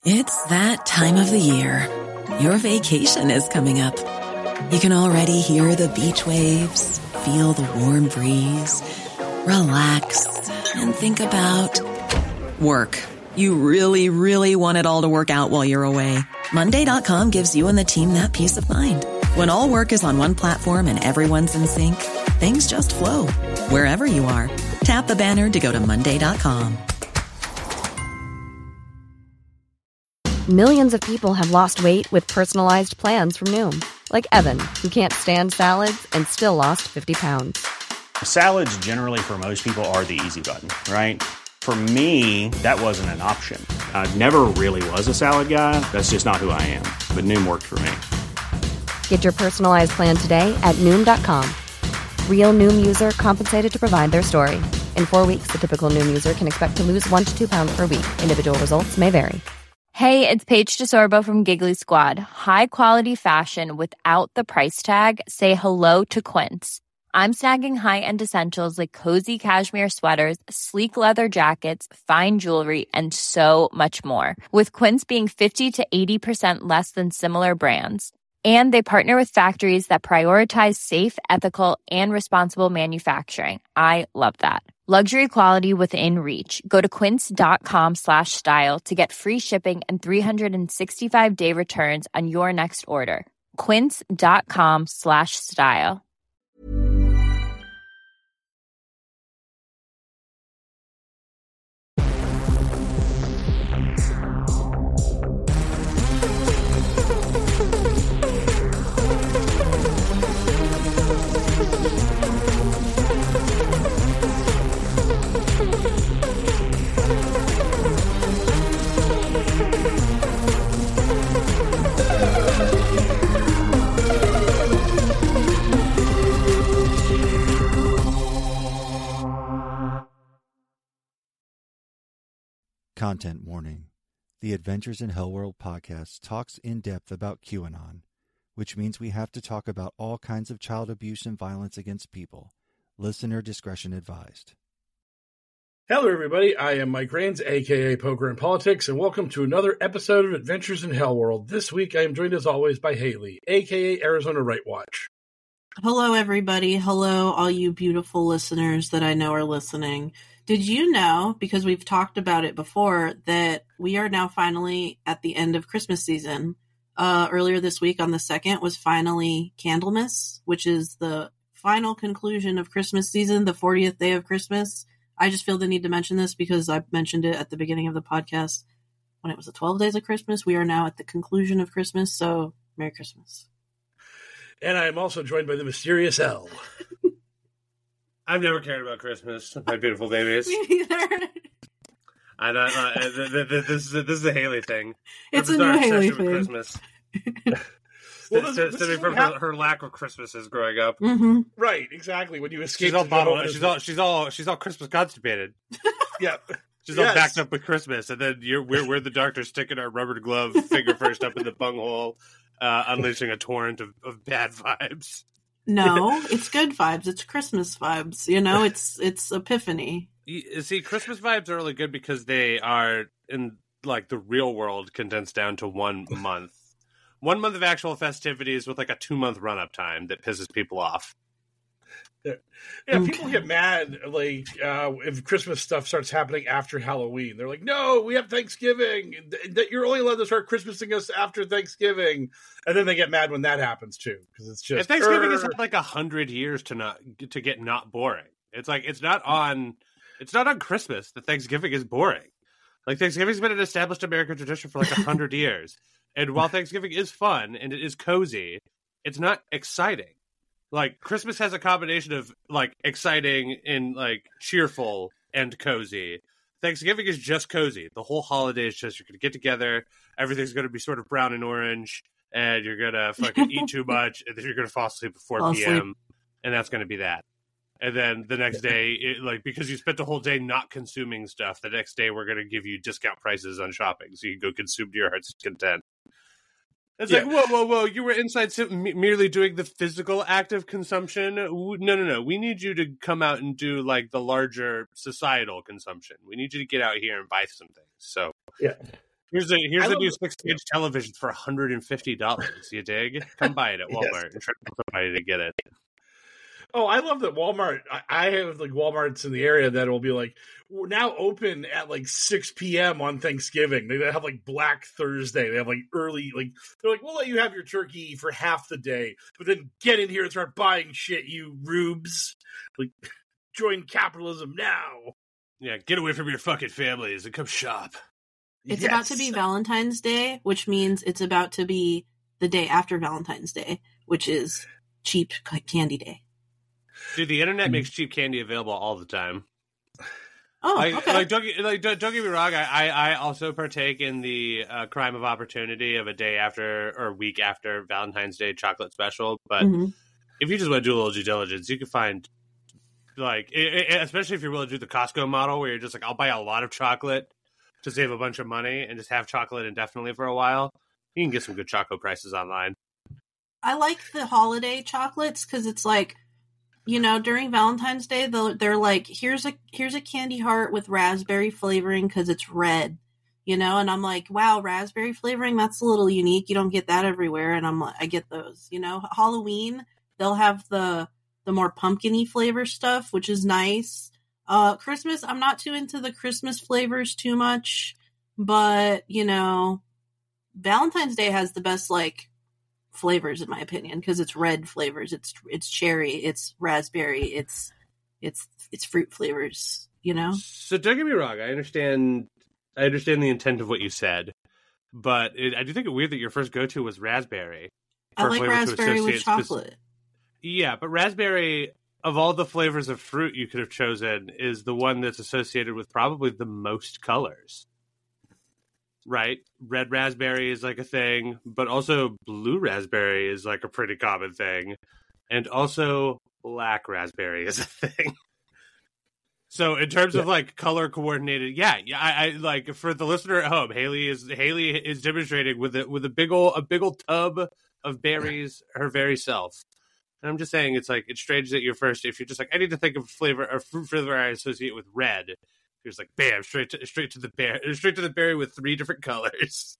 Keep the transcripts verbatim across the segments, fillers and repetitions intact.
It's that time of the year. Your vacation is coming up. You can already hear the beach waves, feel the warm breeze, relax, and think about work. You really, really want it all to work out while you're away. Monday dot com gives you and the team that peace of mind. When all work is on one platform and everyone's in sync, things just flow. Wherever you are, tap the banner to go to Monday dot com. Millions of people have lost weight with personalized plans from Noom. Like Evan, who can't stand salads and still lost fifty pounds. Salads generally for most people are the easy button, right? For me, that wasn't an option. I never really was a salad guy. That's just not who I am. But Noom worked for me. Get your personalized plan today at Noom dot com. Real Noom user compensated to provide their story. In four weeks, the typical Noom user can expect to lose one to two pounds per week. Individual results may vary. Hey, it's Paige DeSorbo from Giggly Squad. High quality fashion without the price tag. Say hello to Quince. I'm snagging high-end essentials like cozy cashmere sweaters, sleek leather jackets, fine jewelry, and so much more. With Quince being fifty to eighty percent less than similar brands. And they partner with factories that prioritize safe, ethical, and responsible manufacturing. I love that. Luxury quality within reach. Go to quince.com slash style to get free shipping and three sixty-five day returns on your next order. Quince.com slash style. Content warning. The Adventures in Hellworld podcast talks in depth about QAnon, which means we have to talk about all kinds of child abuse and violence against people. Listener discretion advised. Hello, everybody. I am Mike Rains, a k a. Poker and Politics, and welcome to another episode of Adventures in Hellworld. This week, I am joined, as always, by Haley, a k a. Arizona Right Watch. Hello, everybody. Hello, all you beautiful listeners that I know are listening. Did you know, because we've talked about it before, that we are now finally at the end of Christmas season? Uh, earlier this week on the second was finally Candlemas, which is the final conclusion of Christmas season, the fortieth day of Christmas. I just feel the need to mention this because I mentioned it at the beginning of the podcast when it was the twelve days of Christmas. We are now at the conclusion of Christmas, so Merry Christmas. And I am also joined by the mysterious L. I've never cared about Christmas, my beautiful babies. Me neither. I don't know. Uh, th- th- th- this is a, this is a Haley thing. It's a new Haley thing. Christmas. Well, this, this Stemming from her, her lack of Christmases growing up. Mm-hmm. Right, exactly. When you escape, she's all bottled. She's all she's all she's all Christmas constipated. Yeah, she's yes. all backed up with Christmas, and then you're we're, we're the doctor sticking our rubber glove finger first up in the bunghole, uh, unleashing a torrent of, of bad vibes. No, it's good vibes. It's Christmas vibes. You know, it's it's Epiphany. You, see, Christmas vibes are really good because they are in like the real world condensed down to one month. One month of actual festivities with like a two month run up time that pisses people off. Yeah, yeah okay. People get mad like uh, if Christmas stuff starts happening after Halloween. They're like, "No, we have Thanksgiving. That you're only allowed to start Christmasing us after Thanksgiving." And then they get mad when that happens too, because it's just and Thanksgiving has had like a hundred years to not to get not boring. It's like it's not on it's not on Christmas that Thanksgiving is boring. Like Thanksgiving's been an established American tradition for like a hundred years, and while Thanksgiving is fun and it is cozy, it's not exciting. Like, Christmas has a combination of, like, exciting and, like, cheerful and cozy. Thanksgiving is just cozy. The whole holiday is just, you're going to get together, everything's going to be sort of brown and orange, and you're going to fucking eat too much, and then you're going to fall asleep at four p.m., and that's going to be that. And then the next day, it, like, because you spent the whole day not consuming stuff, the next day we're going to give you discount prices on shopping, so you can go consume to your heart's content. It's yeah. like, whoa, whoa, whoa, you were inside merely doing the physical act of consumption? No, no, no. We need you to come out and do, like, the larger societal consumption. We need you to get out here and buy some things. So, yeah. Here's a here's I a love new the- six inch television for one hundred fifty dollars. You dig? Come buy it at Walmart Yes. and try to get somebody to get it. Oh, I love that Walmart. I, I have like Walmarts in the area that will be like, we're now open at like six p.m. on Thanksgiving. They have like Black Thursday. They have like early, like, they're like, we'll let you have your turkey for half the day, but then get in here and start buying shit, you rubes. Like, join capitalism now. Yeah, get away from your fucking families and come shop. It's Yes. about to be Valentine's Day, which means it's about to be the day after Valentine's Day, which is cheap c- candy day. Dude, the internet makes cheap candy available all the time. Oh, Like, okay. like, don't, get- like don't, don't get me wrong. I, I, I also partake in the uh, crime of opportunity of a day after or week after Valentine's Day chocolate special. But Mhm. if you just want to do a little due diligence, you can find, like, it, it, especially if you're willing to do the Costco model, where you're just like, I'll buy a lot of chocolate to save a bunch of money and just have chocolate indefinitely for a while. You can get some good chocolate prices online. I like the holiday chocolates because it's like, you know, during Valentine's Day, they'll- they're like, here's a here's a candy heart with raspberry flavoring because it's red, you know, and I'm like, wow, raspberry flavoring, that's a little unique. You don't get that everywhere, and I'm like, I get those, you know. Halloween, they'll have the the more pumpkin-y flavor stuff, which is nice. Uh, Christmas, I'm not too into the Christmas flavors too much, but you know, Valentine's Day has the best like flavors in my opinion because it's red flavors, it's it's cherry, it's raspberry, it's it's it's fruit flavors, you know. So don't get me wrong. I understand. I understand the intent of what you said, but it, I do think it weird that your first go-to was raspberry. I for a like flavor to raspberry with associate spec- chocolate. Yeah, but raspberry, of all the flavors of fruit you could have chosen, is the one that's associated with probably the most colors. Right? Red raspberry is like a thing, but also blue raspberry is like a pretty common thing. And also black raspberry is a thing. So in terms of like color coordinated, yeah, yeah, I, I like for the listener at home, Haley is Haley is demonstrating with a with a big ol' a big ol' tub of berries her very self. And I'm just saying, it's like it's strange that you're first. If you're just like, I need to think of flavor or fruit flavor I associate with red, you're just like, bam, straight to straight to the bear, straight to the berry with three different colors.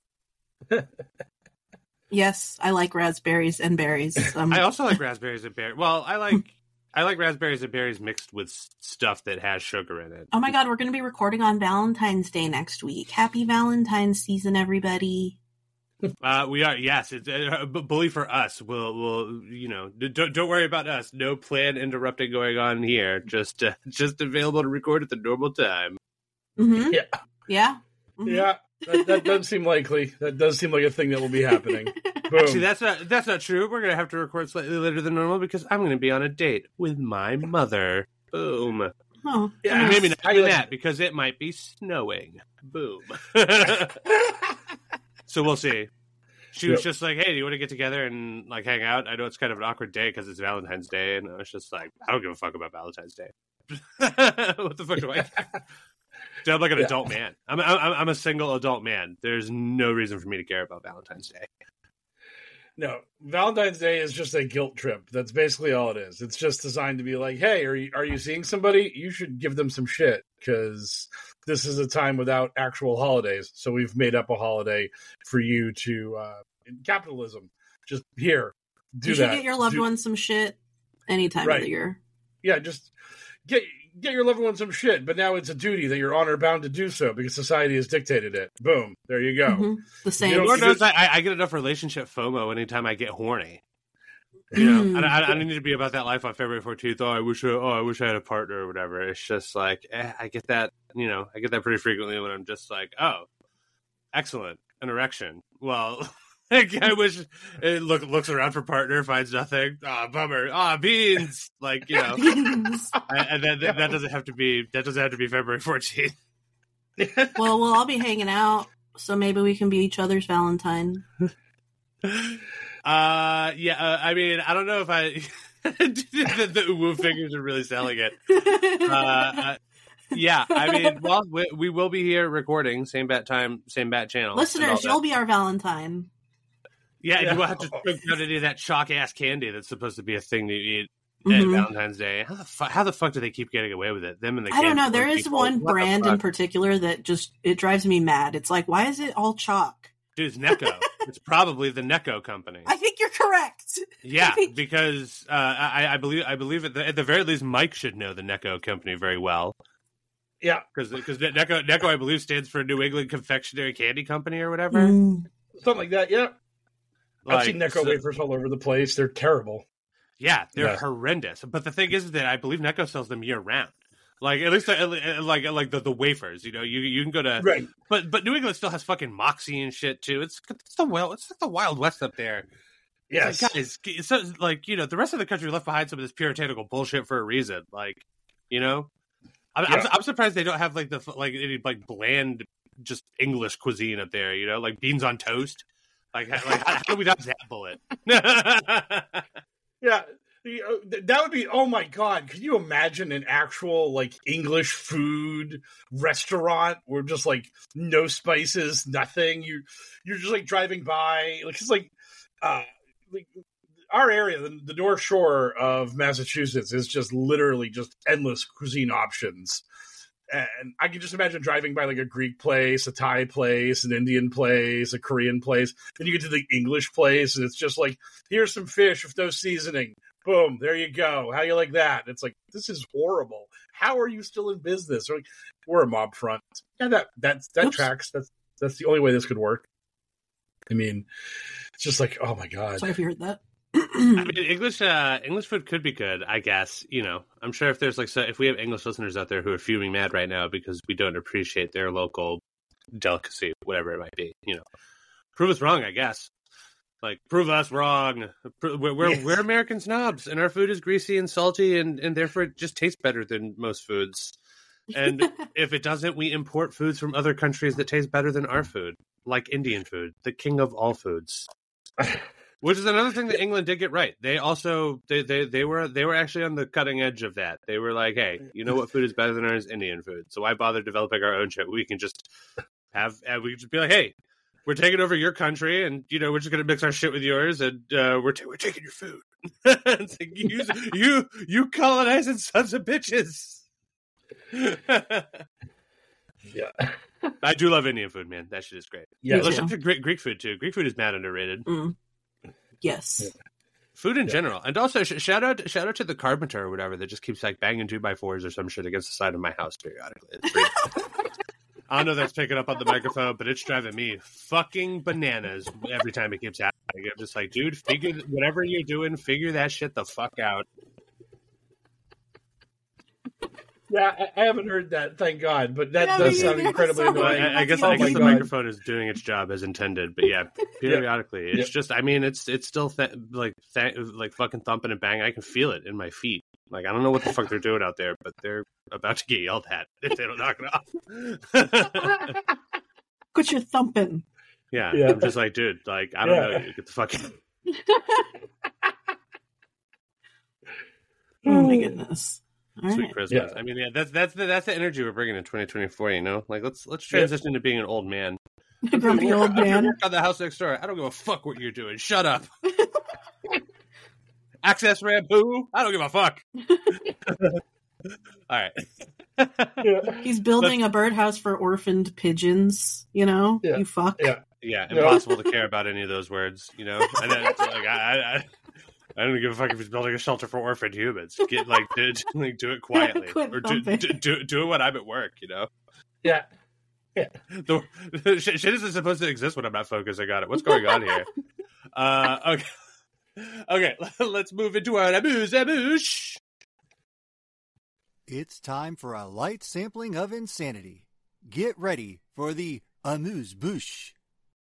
Yes, I like raspberries and berries. Um, I also like raspberries and berries. Well, I like I like raspberries and berries mixed with s- stuff that has sugar in it. oh my god, we're going to be recording on Valentine's Day next week. Happy Valentine's season, everybody. Uh, we are, yes. It's uh, b- bully for us. We'll, we'll, you know, d- don't don't worry about us. No planned interrupting going on here. Just, uh, just available to record at the normal time. Mm-hmm. Yeah. Yeah. Mhm. Yeah, that, that does seem likely. That does seem like a thing that will be happening. Boom. Actually, that's not that's not true. We're gonna have to record slightly later than normal because I'm gonna be on a date with my mother. Boom. Oh, Yeah. And maybe not I even like- that because it might be snowing. Boom. So we'll see. She was Yep. just like, "Hey, do you want to get together and like hang out?" I know it's kind of an awkward day because it's Valentine's Day, and I was just like, "I don't give a fuck about Valentine's Day. What the fuck do I?" Dude, I'm like an Yeah. adult man. I'm, I'm I'm a single adult man. There's no reason for me to care about Valentine's Day. No, Valentine's Day is just a guilt trip. That's basically all it is. It's just designed to be like, hey, are you are you seeing somebody? You should give them some shit because this is a time without actual holidays. So we've made up a holiday for you to uh, capitalism. Just here, do you should that. get your loved Do- ones some shit any time Right. of the year. Yeah, just get get your loved one some shit. But now it's a duty that you're honor bound to do so because society has dictated it. Boom, there you go. Mhm. The same. You know, Lord you knows just- I, I get enough relationship FOMO anytime I get horny. You know, Mm. I, I, I don't need to be about that life on February fourteenth. Oh, I wish I, oh, I wish I had a partner or whatever. It's just like, eh, I get that, you know, I get that pretty frequently when I'm just like, oh, excellent, an erection. Well, like, I wish it look looks around for partner, finds nothing. Ah, bummer. Ah, beans. Like, you know, Beans. I, and that, that that doesn't have to be that doesn't have to be February fourteenth. Well, we'll all be hanging out, so maybe we can be each other's Valentine. Uh, yeah. Uh, I mean, I don't know if I the, the uwu figures are really selling it. Uh, uh, yeah. I mean, well, we, we will be here recording same bat time, same bat channel. and all Listeners, that. you'll be our Valentine. Yeah, and Yeah. you will have to drink out any of that chalk ass candy that's supposed to be a thing to eat. Mm-hmm. and Valentine's Day. How the fuck? How the fuck do they keep getting away with it? Them and the I don't know. candy There corn is people. one What the brand fuck? in particular that just it drives me mad. It's like, why is it all chalk? Dude, it's Necco. It's probably the Necco company. I think you're correct. Yeah, think... because uh, I, I believe I believe at the, at the very least, Mike should know the Necco company very well. Yeah, because because Necco Necco I believe stands for New England Confectionery Candy Company or whatever, Mm. something like that. Yeah, like, I've seen Necco so, wafers all over the place. They're terrible. Yeah, they're Yeah. horrendous. But the thing is that I believe Necco sells them year round. Like at least like like the, the wafers, you know, you you can go to right, but but New England still has fucking Moxie and shit too. It's it's the well, it's like the Wild West up there. Yes, like, guys, it's so, like you know, the rest of the country left behind some of this puritanical bullshit for a reason. Like, you know, I'm, Yeah. I'm, I'm surprised they don't have like the like any like bland just English cuisine up there. You know, like beans on toast. Like, like how, how do we dodge that bullet? yeah. You know, th- That would be, oh my God, could you imagine an actual like English food restaurant where just like no spices, nothing. You you're just like driving by, like it's like uh like our area, the, the North Shore of Massachusetts is just literally just endless cuisine options. And I can just imagine driving by like a Greek place, a Thai place, an Indian place, a Korean place. Then you get to the English place and it's just like, here's some fish with no seasoning. Boom, there you go. How you like that? It's like, this is horrible. How are you still in business? We're, like, we're a mob front. Yeah, that that that Oops. tracks. That's that's the only way this could work. I mean, it's just like, oh my God. Sorry if you heard that. I mean, English uh, English food could be good, I guess. You know, I'm sure if there's like so if we have English listeners out there who are fuming mad right now because we don't appreciate their local delicacy, whatever it might be, you know, prove us wrong, I guess. Like, prove us wrong. We're we're, Yes. we're American snobs, and our food is greasy and salty, and, and therefore it just tastes better than most foods. And if it doesn't, we import foods from other countries that taste better than our food, like Indian food, the king of all foods. Which is another thing that England did get right. They also they, they, they were they were actually on the cutting edge of that. They were like, hey, you know what food is better than ours? Indian food. So why bother developing our own shit? We can just have we can just be like, hey, we're taking over your country, and you know we're just gonna mix our shit with yours, and uh, we're ta- we're taking your food. It's like, you, you you colonizing sons of bitches. Yeah. I do love Indian food, man. That shit is great. Yeah. Let's too. look at Greek, Greek food too. Greek food is mad underrated. Mm. Yes. Food in general, and also sh- shout out shout out to the carpenter or whatever that just keeps like banging two by fours or some shit against the side of my house periodically. It's pretty- I don't know if that's picking up on the microphone, but it's driving me fucking bananas every time it keeps happening. I'm just like, dude, figure whatever you're doing, figure that shit the fuck out. Yeah, I, I haven't heard that, thank God, but that Yeah, does me sound neither. incredibly Sorry. Well, annoying. I, I guess Oh I guess my the God. microphone is doing its job as intended, but yeah, periodically, it's just. I mean, it's it's still th- like th- like fucking thumping and banging. I can feel it in my feet. Like I don't know what the fuck they're doing out there, but they're about to get yelled at if they don't knock it off. Quit your thumping. yeah, Yeah. I'm just like, dude, like I don't Yeah. know, get the fuck. Oh my goodness. All Sweet right. Christmas. Yeah. I mean, yeah, that's that's the that's the energy we're bringing in twenty twenty-four. You know, like let's let's transition into being an old man. Grumpy old I'm gonna man. work on the house next door. I don't give a fuck what you're doing. Shut up. Access ramp, who? I don't give a fuck. All right. He's building a birdhouse for orphaned pigeons, you know? Yeah. You fuck. Yeah. Yeah, No. impossible to care about any of those words. You know, and then, like I, I, I don't give a fuck if he's building a shelter for orphaned humans. Get like, do, like do it quietly, Quit or do, thumping. do, do do it when I'm at work. You know, Yeah. the, shit, shit isn't supposed to exist when I'm not focusing on it. What's going on here? Uh, okay, okay, let's move into our amuse amuse. It's time for a light sampling of insanity. Get ready for the amuse-bouche.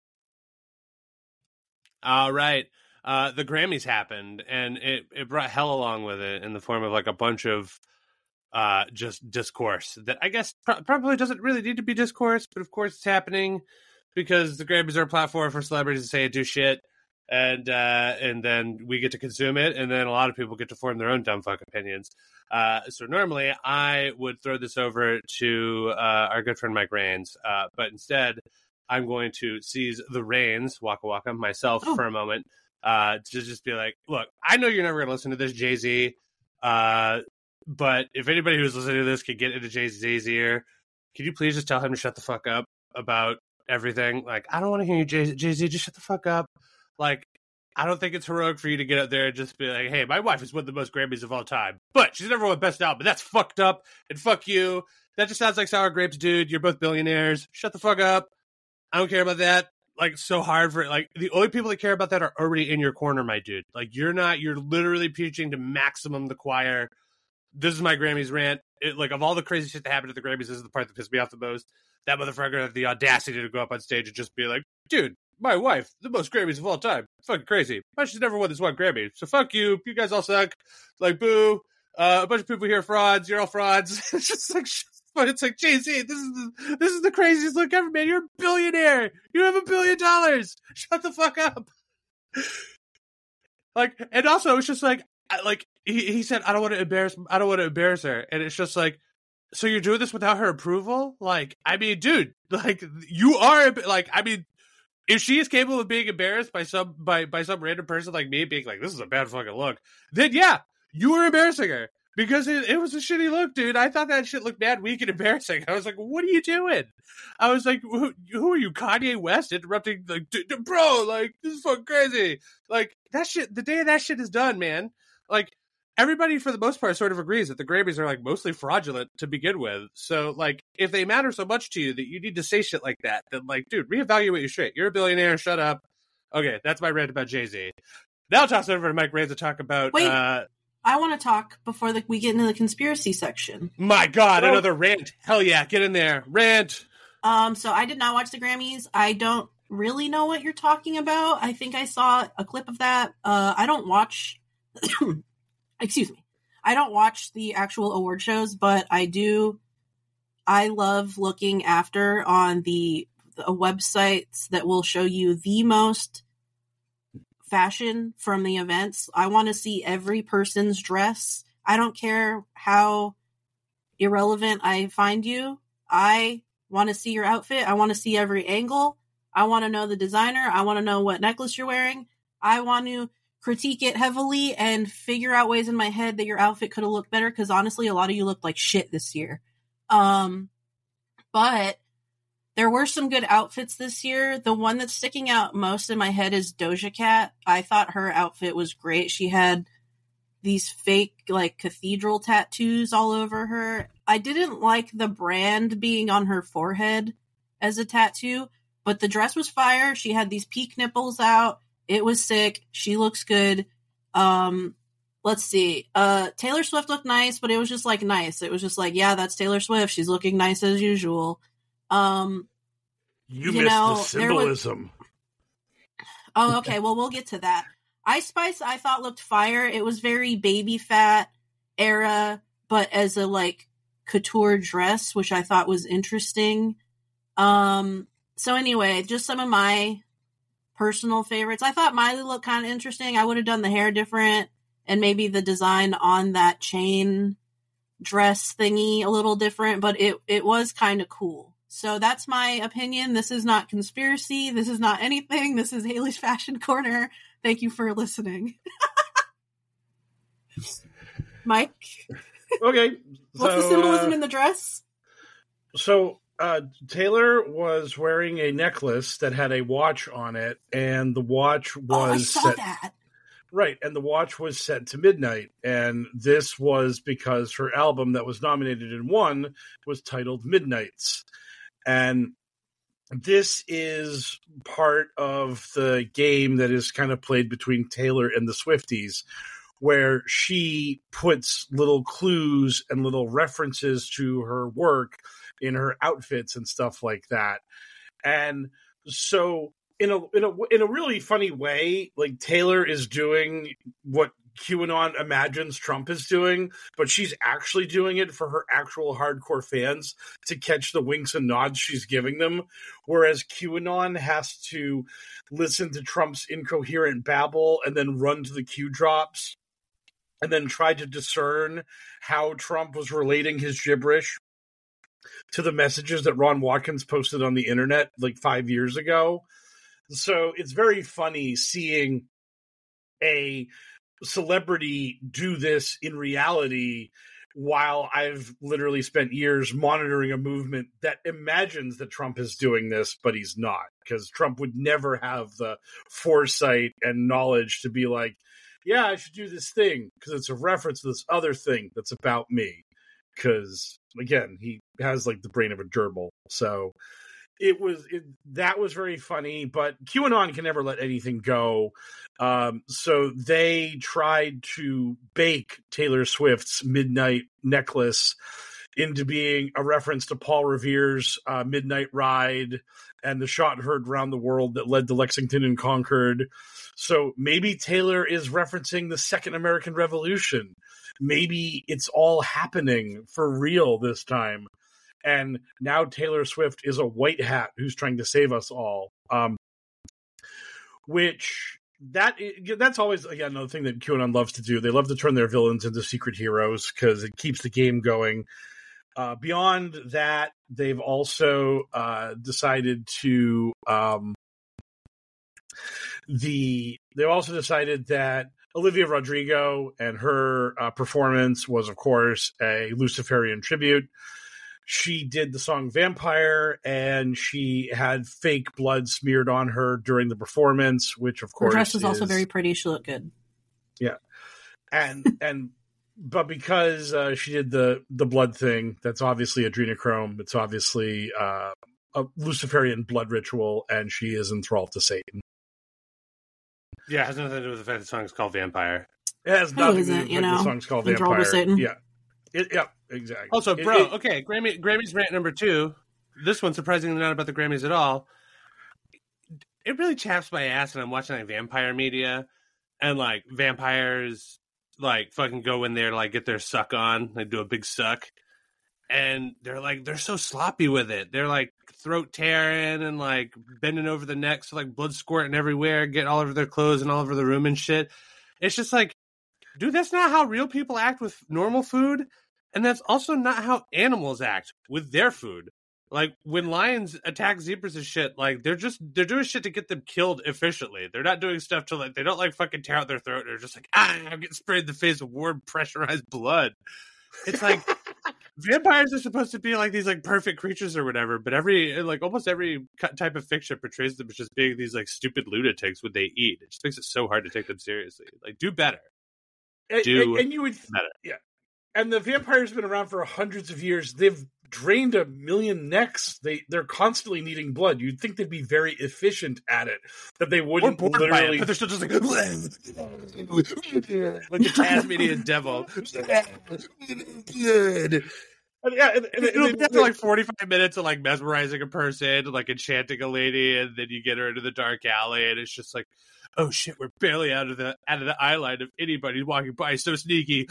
All right. Uh, the Grammys happened, and it, it brought hell along with it in the form of like a bunch of uh, just discourse that I guess pro- probably doesn't really need to be discourse, but of course it's happening because the Grammys are a platform for celebrities to say and do shit, and uh, and then we get to consume it, and then a lot of people get to form their own dumb fuck opinions. Uh, so normally I would throw this over to uh, our good friend Mike Rains, uh, but instead I'm going to seize the reins, Waka Waka, myself Oh. for a moment, uh, to just be like, look, I know you're never going to listen to this, Jay-Z. Uh, but if anybody who's listening to this can get into Jay-Z's ear, can you please just tell him to shut the fuck up about everything? Like, I don't want to hear you, Jay- Jay-Z. Just shut the fuck up. Like, I don't think it's heroic for you to get out there and just be like, hey, my wife has won the most Grammys of all time, but she's never won Best Album. That's fucked up, and fuck you. That just sounds like sour grapes, dude. You're both billionaires. Shut the fuck up. I don't care about that. Like, so hard for it. Like, the only people that care about that are already in your corner, my dude. Like, you're not, you're literally preaching to maximum the choir. This is my Grammys rant. It, like, of all the crazy shit that happened at the Grammys, this is the part that pissed me off the most. That motherfucker had the audacity to go up on stage and just be like, dude, my wife, the most Grammys of all time. Fucking crazy. But she's never won this one Grammy. So fuck you. You guys all suck. Like, boo. Uh, a bunch of people here are frauds. You're all frauds. It's just like, but it's like, Jay-Z, this is the, this is the craziest look ever, man. You're a billionaire. You have a billion dollars. Shut the fuck up. Like, and also it's just like, like he, he said, I don't want to embarrass, I don't want to embarrass her. And it's just like, so you're doing this without her approval? Like, I mean, dude, like you are like, I mean, if she is capable of being embarrassed by some, by, by some random person like me being like, this is a bad fucking look, then yeah, you were embarrassing her. Because it, it was a shitty look, dude. I thought that shit looked bad, weak, and embarrassing. I was like, what are you doing? I was like, who, who are you, Kanye West, interrupting? Like, d- d- bro, like, this is fucking crazy. Like, that shit, the day that shit is done, man. Like, everybody, for the most part, sort of agrees that the Grammys are, like, mostly fraudulent to begin with. So, like, if they matter so much to you that you need to say shit like that, then, like, dude, reevaluate your shit. You're a billionaire, shut up. Okay, that's my rant about Jay-Z. Now I'll toss it over to Mike Rand to talk about... Wait. Uh, I want to talk before the, we get into the conspiracy section. My God, well, another rant. Hell yeah, get in there. Rant. Um, so I did not watch the Grammys. I don't really know what you're talking about. I think I saw a clip of that. Uh, I don't watch, excuse me. I don't watch the actual award shows, but I do. I love looking after on the, the websites that will show you the most fashion from the events. I want to see every person's dress. I don't care how irrelevant I find you. I want to see your outfit. I want to see every angle. I want to know the designer. I want to know what necklace you're wearing. I want to critique it heavily and figure out ways in my head that your outfit could have looked better, because honestly, a lot of you looked like shit this year. Um, but there were some good outfits this year. The one that's sticking out most in my head is Doja Cat. I thought her outfit was great. She had these fake, like, cathedral tattoos all over her. I didn't like the brand being on her forehead as a tattoo, but the dress was fire. She had these peak nipples out. It was sick. She looks good. Um, let's see. Uh, Taylor Swift looked nice, but it was just, like, nice. It was just like, yeah, that's Taylor Swift. She's looking nice as usual. Um, you, you missed know, the symbolism. Was... Oh, okay. Well, we'll get to that. Ice Spice, I thought looked fire. It was very baby fat era, but as a like couture dress, which I thought was interesting. Um, so anyway, just some of my personal favorites. I thought Miley looked kind of interesting. I would have done the hair different and maybe the design on that chain dress thingy a little different, but it, it was kind of cool. So that's my opinion. This is not conspiracy. This is not anything. This is Haley's Fashion Corner. Thank you for listening. Mike? Okay. What's so, the symbolism uh, in the dress? So uh, Taylor was wearing a necklace that had a watch on it, and the watch was oh, I saw set, that. Right, and the watch was set to midnight, and this was because her album that was nominated and won was titled Midnights. And this is part of the game that is kind of played between Taylor and the Swifties, where she puts little clues and little references to her work in her outfits and stuff like that. And so in a in a in a really funny way, like Taylor is doing what QAnon imagines Trump is doing, but she's actually doing it for her actual hardcore fans to catch the winks and nods she's giving them, whereas QAnon has to listen to Trump's incoherent babble and then run to the Q drops and then try to discern how Trump was relating his gibberish to the messages that Ron Watkins posted on the internet like five years ago. So it's very funny seeing a celebrity do this in reality while I've literally spent years monitoring a movement that imagines that Trump is doing this, but he's not, because Trump would never have the foresight and knowledge to be like, yeah, I should do this thing because it's a reference to this other thing that's about me. Because, again, he has like the brain of a gerbil. So it was it, that was very funny, but QAnon can never let anything go. Um, so they tried to bake Taylor Swift's Midnight Necklace into being a reference to Paul Revere's uh, Midnight Ride and the shot heard around the world that led to Lexington and Concord. So maybe Taylor is referencing the Second American Revolution. Maybe it's all happening for real this time. And now Taylor Swift is a white hat who's trying to save us all. Um, which that that's always, again, another thing that QAnon loves to do. They love to turn their villains into secret heroes because it keeps the game going. Uh, beyond that, they've also uh, decided to um, the they also decided that Olivia Rodrigo and her uh, performance was, of course, a Luciferian tribute. She did the song Vampire, and she had fake blood smeared on her during the performance, which, of course, her dress was is, also very pretty. She looked good. Yeah. And, and, but because uh, she did the, the blood thing, that's obviously adrenochrome. It's obviously uh, a Luciferian blood ritual, and she is enthralled to Satan. Yeah, it has nothing to do with the fact the song is called Vampire. It has Who nothing to isn't, do with you the know, song's called enthralled Vampire. to Satan? Yeah. It, yeah, exactly. Also, It- bro, it- okay, Grammy, Grammys rant number two. This one, surprisingly not about the Grammys at all. It really chaps my ass when I'm watching like vampire media, and like vampires like fucking go in there to like get their suck on. They do a big suck, and they're like they're so sloppy with it. They're like throat tearing and like bending over the neck, so like blood squirting everywhere, getting all over their clothes and all over the room and shit. It's just like, dude, that's not how real people act with normal food. And that's also not how animals act with their food. Like, when lions attack zebras and shit, like, they're just, they're doing shit to get them killed efficiently. They're not doing stuff to, like, they don't, like, fucking tear out their throat. They're just like, ah, I'm getting sprayed in the face with warm, pressurized blood. It's like, vampires are supposed to be, like, these, like, perfect creatures or whatever, but every, like, almost every type of fiction portrays them as just being these, like, stupid lunatics when they eat. It just makes it so hard to take them seriously. Like, do better. And, do and, and you would, better. Yeah. And the vampire's been around for hundreds of years. They've drained a million necks. They they're constantly needing blood. You'd think they'd be very efficient at it. That they wouldn't bored by it, literally. but they're still just like like the Tasmanian devil. And, yeah, and, and, It'll and, be after like forty-five minutes of like mesmerizing a person, like enchanting a lady, and then you get her into the dark alley, and it's just like, oh shit, we're barely out of the out of the eye line of anybody walking by, so sneaky.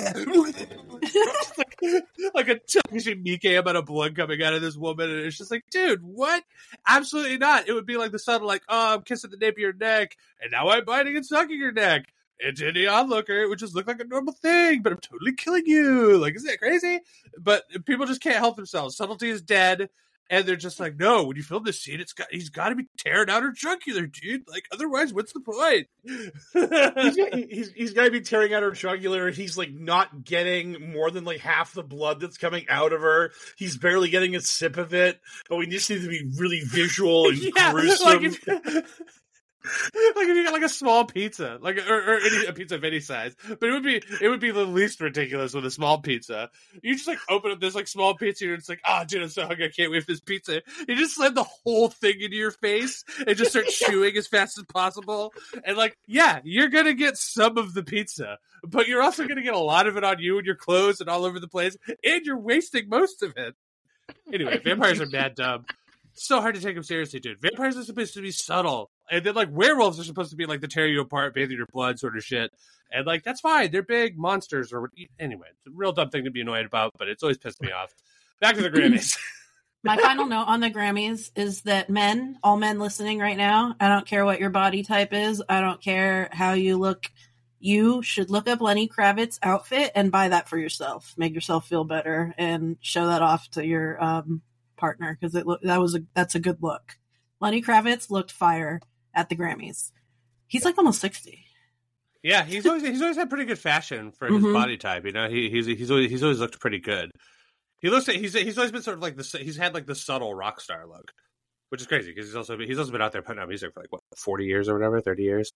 like, like a television Mickey amount of blood coming out of this woman, and it's just like, dude, what? Absolutely not. It would be like the subtle, like, oh, I'm kissing the nape of your neck, and now I'm biting and sucking your neck. And to any onlooker, it would just look like a normal thing, but I'm totally killing you. Like, isn't that crazy? But people just can't help themselves. Subtlety is dead. And they're just like, no, when you film this scene, it's got he's got to be tearing out her jugular, dude. Like, otherwise, what's the point? he's he's, he's got to be tearing out her jugular. He's like not getting more than like half the blood that's coming out of her. He's barely getting a sip of it. But we just need to be really visual and yeah, gruesome. Like if, like if you got like a small pizza, like or, or any, a pizza of any size, but it would be it would be the least ridiculous with a small pizza. You just like open up this like small pizza, and it's like, oh, dude, I'm so hungry, I can't wait for this pizza. You just slam the whole thing into your face and just start chewing as fast as possible. And like, yeah, you're gonna get some of the pizza, but you're also gonna get a lot of it on you and your clothes and all over the place, and you're wasting most of it. Anyway, vampires are mad dumb. So hard to take them seriously, dude. Vampires are supposed to be subtle. And then, like, werewolves are supposed to be, like, the tear you apart, bathe in your blood sort of shit. And, like, that's fine. They're big monsters. Or anyway, it's a real dumb thing to be annoyed about, but it's always pissed me off. Back to the Grammys. My final note on the Grammys is that men, all men listening right now, I don't care what your body type is. I don't care how you look. You should look up Lenny Kravitz's outfit and buy that for yourself. Make yourself feel better and show that off to your um, partner, because it lo- that was a that's a good look. Lenny Kravitz looked fire at the Grammys. He's like almost sixty. Yeah, he's always he's always had pretty good fashion for his Mhm. body type. You know, he, he's he's always he's always looked pretty good. He looks he's he's always been sort of like the he's had like the subtle rock star look, which is crazy because he's also he's also been out there putting out music for like what forty years or whatever, thirty years.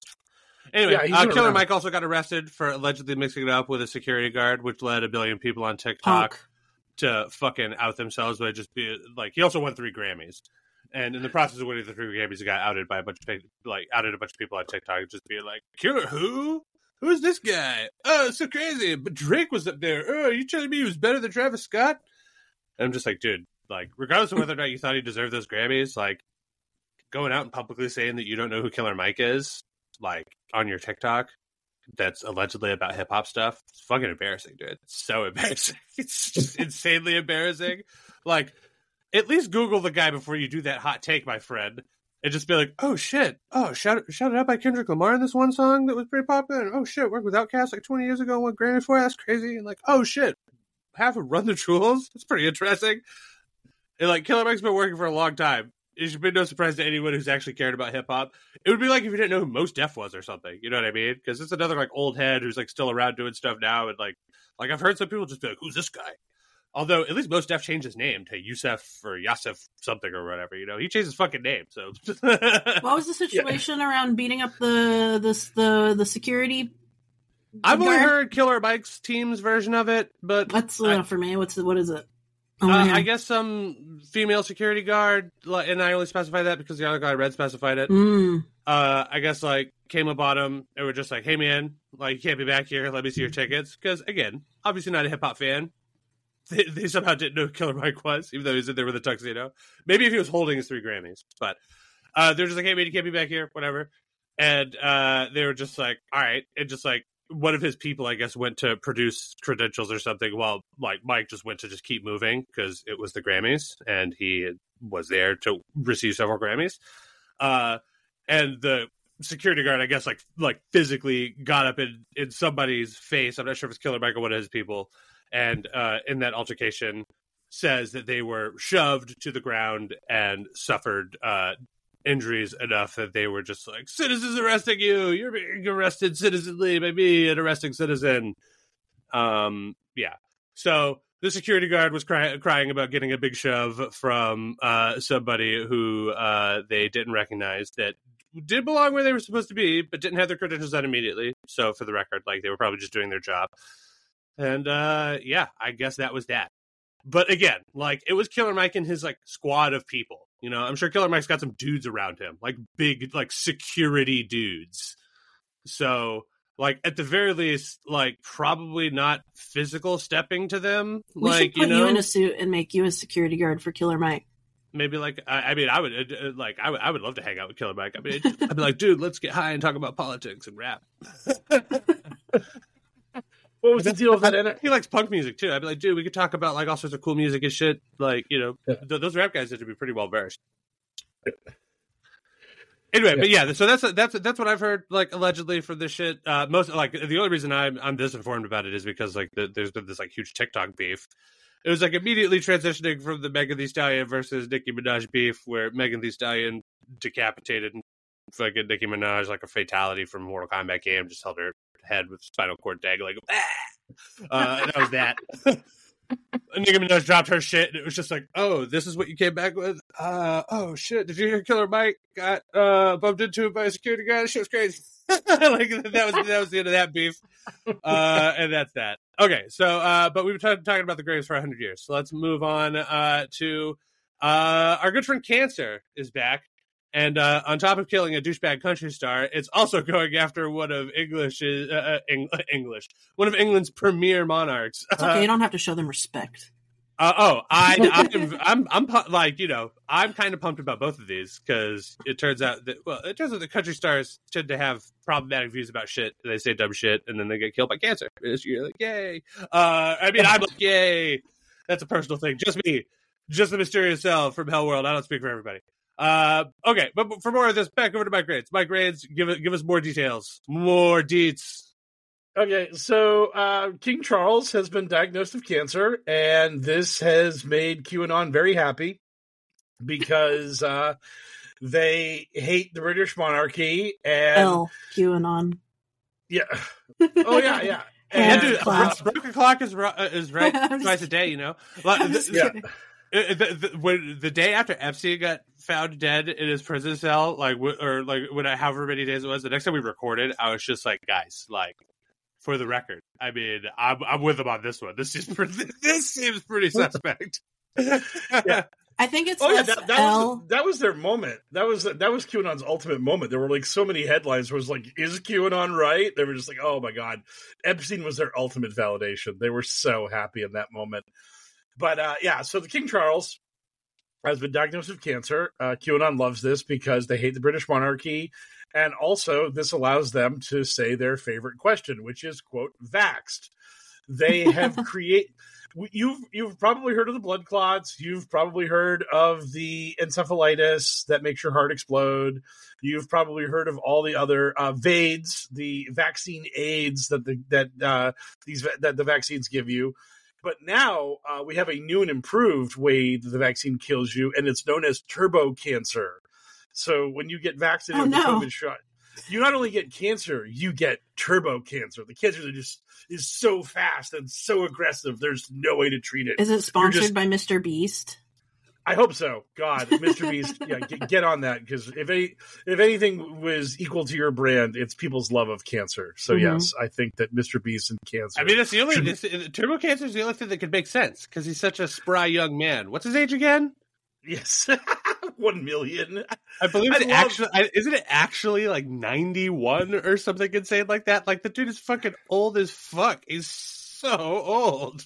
Anyway, Yeah, he's uh, been Killer around. Mike also got arrested for allegedly mixing it up with a security guard, which led a billion people on TikTok Punk. to fucking out themselves by just be like. He also won three Grammys, and in the process of winning the three Grammys, he got outed by a bunch of pe- like outed a bunch of people on TikTok, just being like, "Killer who? Who's this guy? Oh, it's so crazy! But Drake was up there. Oh, you telling me he was better than Travis Scott?" And I'm just like, dude, like, regardless of whether or not you thought he deserved those Grammys, like, going out and publicly saying that you don't know who Killer Mike is, like, on your TikTok, that's allegedly about hip hop stuff, it's fucking embarrassing, dude. It's so embarrassing. It's just insanely embarrassing. Like, at least Google the guy before you do that hot take, my friend, and just be like, oh shit, oh, shout, shouted out by Kendrick Lamar in this one song that was pretty popular, and oh shit, worked with Outkast like twenty years ago and won Grammy for it, that's crazy, and like, oh shit, have him run the Jewels? That's pretty interesting. And like, Killer Mike's been working for a long time. It should be no surprise to anyone who's actually cared about hip hop. It would be like if you didn't know who Mos Def was or something. You know what I mean? Because it's another like old head who's like still around doing stuff now. And like, like I've heard some people just be like, "Who's this guy?" Although at least Mos Def changed his name to Yusef or Yasef something or whatever. You know, he changed his fucking name. So What was the situation around beating up the this the the security? I've only guard? heard Killer Mike's team's version of it, but That's I- enough for me. What's the, what is it? Oh, Uh, man. I guess some female security guard, like, and I only specify that because the other guy I read specified it. Mm. Uh, I guess like came up on him and were just like, "Hey man, like you can't be back here. Let me see your tickets." Because again, obviously not a hip hop fan. They, they somehow didn't know who Killer Mike was, even though he was in there with a tuxedo. Maybe if he was holding his three Grammys, but uh, they're just like, "Hey man, you can't be back here, whatever." And uh, they were just like, "All right," and just like. One of his people, I guess, went to produce credentials or something while like Mike just went to just keep moving because it was the Grammys and he was there to receive several Grammys. Uh, and the security guard, I guess, like like physically got up in, in somebody's face. I'm not sure if it's Killer Mike or one of his people. And uh, in that altercation says that they were shoved to the ground and suffered uh injuries enough that they were just like, "Citizens arresting you, you're being arrested citizenly by me, an arresting citizen." Um yeah, so the security guard was cry- crying about getting a big shove from uh somebody who uh they didn't recognize, that did belong where they were supposed to be but didn't have their credentials out immediately. So for the record, like, they were probably just doing their job. And uh yeah, I guess that was that. But again, like, it was Killer Mike and his like squad of people. You know, I'm sure Killer Mike's got some dudes around him, like big, like security dudes. So, like, at the very least, like, probably not physical stepping to them. We like, should put you know, you in a suit and make you a security guard for Killer Mike. maybe like, I, I mean, I would uh, like, I would, I would love to hang out with Killer Mike. I mean, I'd be like, dude, let's get high and talk about politics and rap. What was the deal with that? He likes punk music too. I'd be like, dude, we could talk about like all sorts of cool music and shit. Like, you know, Yeah. th- those rap guys had to be pretty well versed. Anyway, but yeah, so that's that's that's what I've heard, like, allegedly for this shit. Uh, most like the only reason I'm I'm disinformed about it is because like the, there's been this like huge TikTok beef. It was like immediately transitioning from the Megan Thee Stallion versus Nicki Minaj beef, where Megan Thee Stallion decapitated fucking Nicki Minaj like a fatality from a Mortal Kombat game, just held her head with spinal cord dangling. Ah! Uh, and that was that. Nicki Minaj dropped her shit, and it was just like, "Oh, this is what you came back with? Uh, oh shit! Did you hear Killer Mike got uh, bumped into by a security guy? That shit was crazy." Like, that was that was the end of that beef, uh, and that's that. Okay, so uh, but we've been t- talking about the Graves for a hundred years, so let's move on uh, to uh, our good friend Cancer is back. And uh, on top of killing a douchebag country star, it's also going after one of English's uh, Eng- English, one of England's premier monarchs. It's okay. You don't have to show them respect. Uh, oh, I, I'm, I'm, I'm pu- like, you know, I'm kind of pumped about both of these because it turns out that, well, it turns out that country stars tend to have problematic views about shit. They say dumb shit and then they get killed by cancer. It's, you're like, yay. Uh, I mean, I'm like, yay. That's a personal thing. Just me. Just the mysterious self from Hell World. I don't speak for everybody. Uh, okay, but for more of this, back over to Mike Grades. Mike Grades, give it, give us more details, more deets. Okay, so uh, King Charles has been diagnosed with cancer, and this has made QAnon very happy because uh, they hate the British monarchy and L QAnon. Yeah. Oh yeah, yeah. And, And dude, class. a broken clock is ro- uh, is right I'm just twice a day. You know, like, I'm just the, yeah. kidding. uh, the, the, when the day after Epstein got found dead in his prison cell, like w- or like when I, however many days it was, the next time we recorded, I was just like, guys, like for the record, I mean, I'm I'm with him on this one. This is pretty, this seems pretty suspect. Yeah. I think it's Oh yeah, less that, that L. was that was their moment. That was that was QAnon's ultimate moment. There were like so many headlines where it was like, "Is QAnon right?" They were just like, "Oh my god!" Epstein was their ultimate validation. They were so happy in that moment. But uh, yeah, so the King Charles has been diagnosed with cancer. Uh, QAnon loves this because they hate the British monarchy, and also this allows them to say their favorite question, which is quote vaxxed. They have create. You've you've probably heard of the blood clots. You've probably heard of the encephalitis that makes your heart explode. You've probably heard of all the other uh, VAIDS, the vaccine aids that the that uh, these that the vaccines give you. But now uh, we have a new and improved way that the vaccine kills you, and it's known as turbo cancer. So when you get vaccinated Oh, with the no. COVID shot, you not only get cancer, you get turbo cancer. The cancer that just is so fast and so aggressive. There's no way to treat it. Is it sponsored just- by Mister Beast? I hope so. God, Mister Beast, yeah, get, get on that, because if any, if anything was equal to your brand, it's people's love of cancer. So Mhm. yes, I think that Mister Beast and cancer. I mean, it's the only should- it's, turbo cancer is the only thing that could make sense because he's such a spry young man. What's his age again? yes, one million. I believe I it's love- actually I, isn't it actually like ninety-one or something insane like that? Like the dude is fucking old as fuck. He's so old.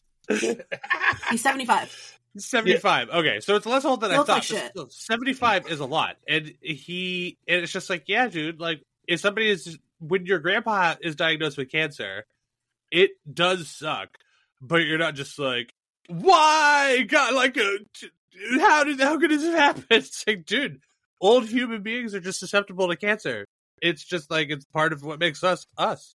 He's seventy-five. He's seventy-five. Okay, so it's less old than I Looks thought. like shit. but still, seventy-five is a lot, and he and it's just like, yeah, dude. Like if somebody is when your grandpa is diagnosed with cancer, it does suck, but you're not just like, why? God, like, uh, t- how did how could this happen? It's like, dude, old human beings are just susceptible to cancer. It's just like it's part of what makes us us.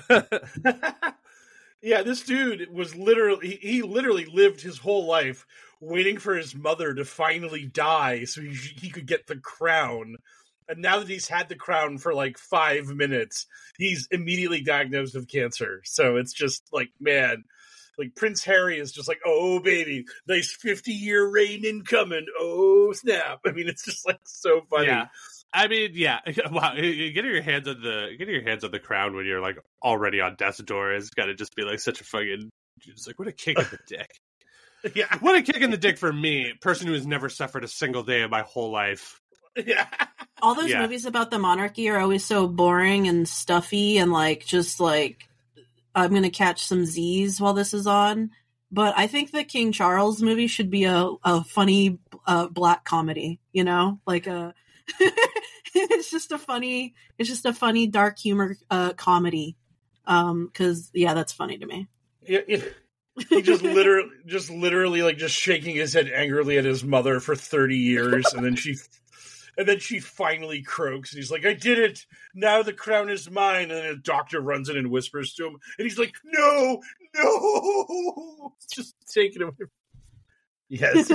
Yeah, this dude was literally, he, he literally lived his whole life waiting for his mother to finally die so he, he could get the crown. And now that he's had the crown for like five minutes, he's immediately diagnosed with cancer. So it's just like, man, like Prince Harry is just like, oh, baby, nice fifty-year reign incoming. Oh, snap. I mean, it's just like so funny. Yeah. I mean, yeah. Wow, getting your hands on the getting your hands on the crown when you're like already on death's door is got to just be like such a fucking just like what a kick in the dick. Yeah. What a kick in the dick for me, person who has never suffered a single day in my whole life. Yeah. All those Yeah. movies about the monarchy are always so boring and stuffy and like just like I'm gonna catch some Z's while this is on. But I think the King Charles movie should be a, a funny uh, black comedy, you know, like a it's just a funny it's just a funny dark humor uh, comedy. Um, because yeah, that's funny to me. Yeah, yeah. He just literally, just literally, like, just shaking his head angrily at his mother for thirty years, and then she, and then she finally croaks, and he's like, "I did it! Now the crown is mine!" And then a doctor runs in and whispers to him, and he's like, "No, no!" Just taking him. Yes.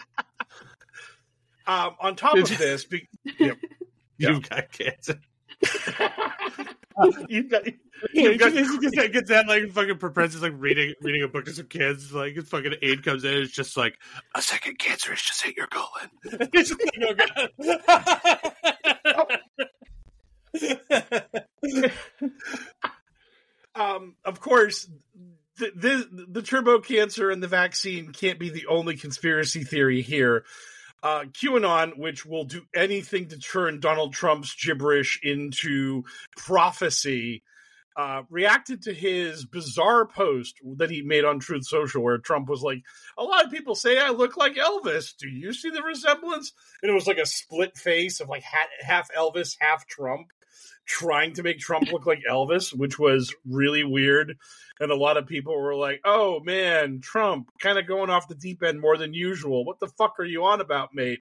Um, on top of this, be, yep. You've got cancer. you've got, You you've got, gets that, gets that like fucking Prince is like reading reading a book to some kids. Like his fucking aide comes in, it's just like a second cancer has just hit your colon. It's just like, oh god. um, of course, the, the the turbo cancer and the vaccine can't be the only conspiracy theory here. Uh, QAnon, which will do anything to turn Donald Trump's gibberish into prophecy, uh, reacted to his bizarre post that he made on Truth Social, where Trump was like, "A lot of people say I look like Elvis. Do you see the resemblance?" And it was like a split face of like half Elvis, half Trump, trying to make Trump look like Elvis, which was really weird. And a lot of people were like, "Oh man, Trump kind of going off the deep end more than usual. What the fuck are you on about, mate?"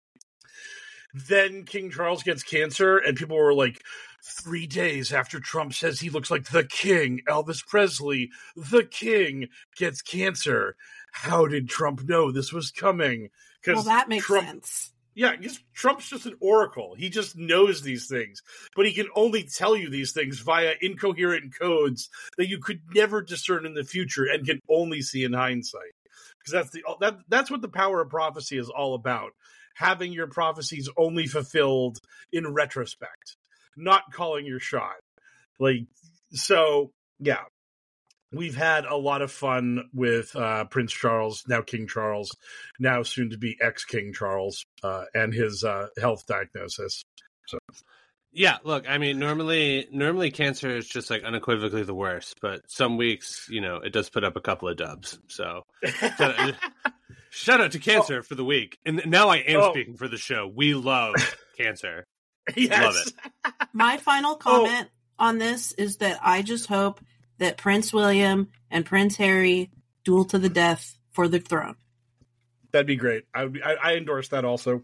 Then King Charles gets cancer, and people were like, three days after Trump says he looks like the king, Elvis Presley, the king, gets cancer. How did Trump know this was coming? Well, that makes Trump, sense. Yeah, just, Trump's just an oracle. He just knows these things, but he can only tell you these things via incoherent codes that you could never discern in the future and can only see in hindsight. Because that's the that that's what the power of prophecy is all about. Having your prophecies only fulfilled in retrospect, not calling your shot. Like, so, yeah. We've had a lot of fun with uh, Prince Charles, now King Charles, now soon to be ex-King Charles, uh, and his uh, health diagnosis. So, yeah, look, I mean, normally, normally cancer is just like unequivocally the worst, but some weeks, you know, it does put up a couple of dubs. So, shout, out, shout out to cancer oh. for the week. And now I am oh. speaking for the show. We love cancer. Yes. Love it. My final comment oh. on this is that I just hope that Prince William and Prince Harry duel to the death for the throne. That'd be great. I would be, I, I endorse that also.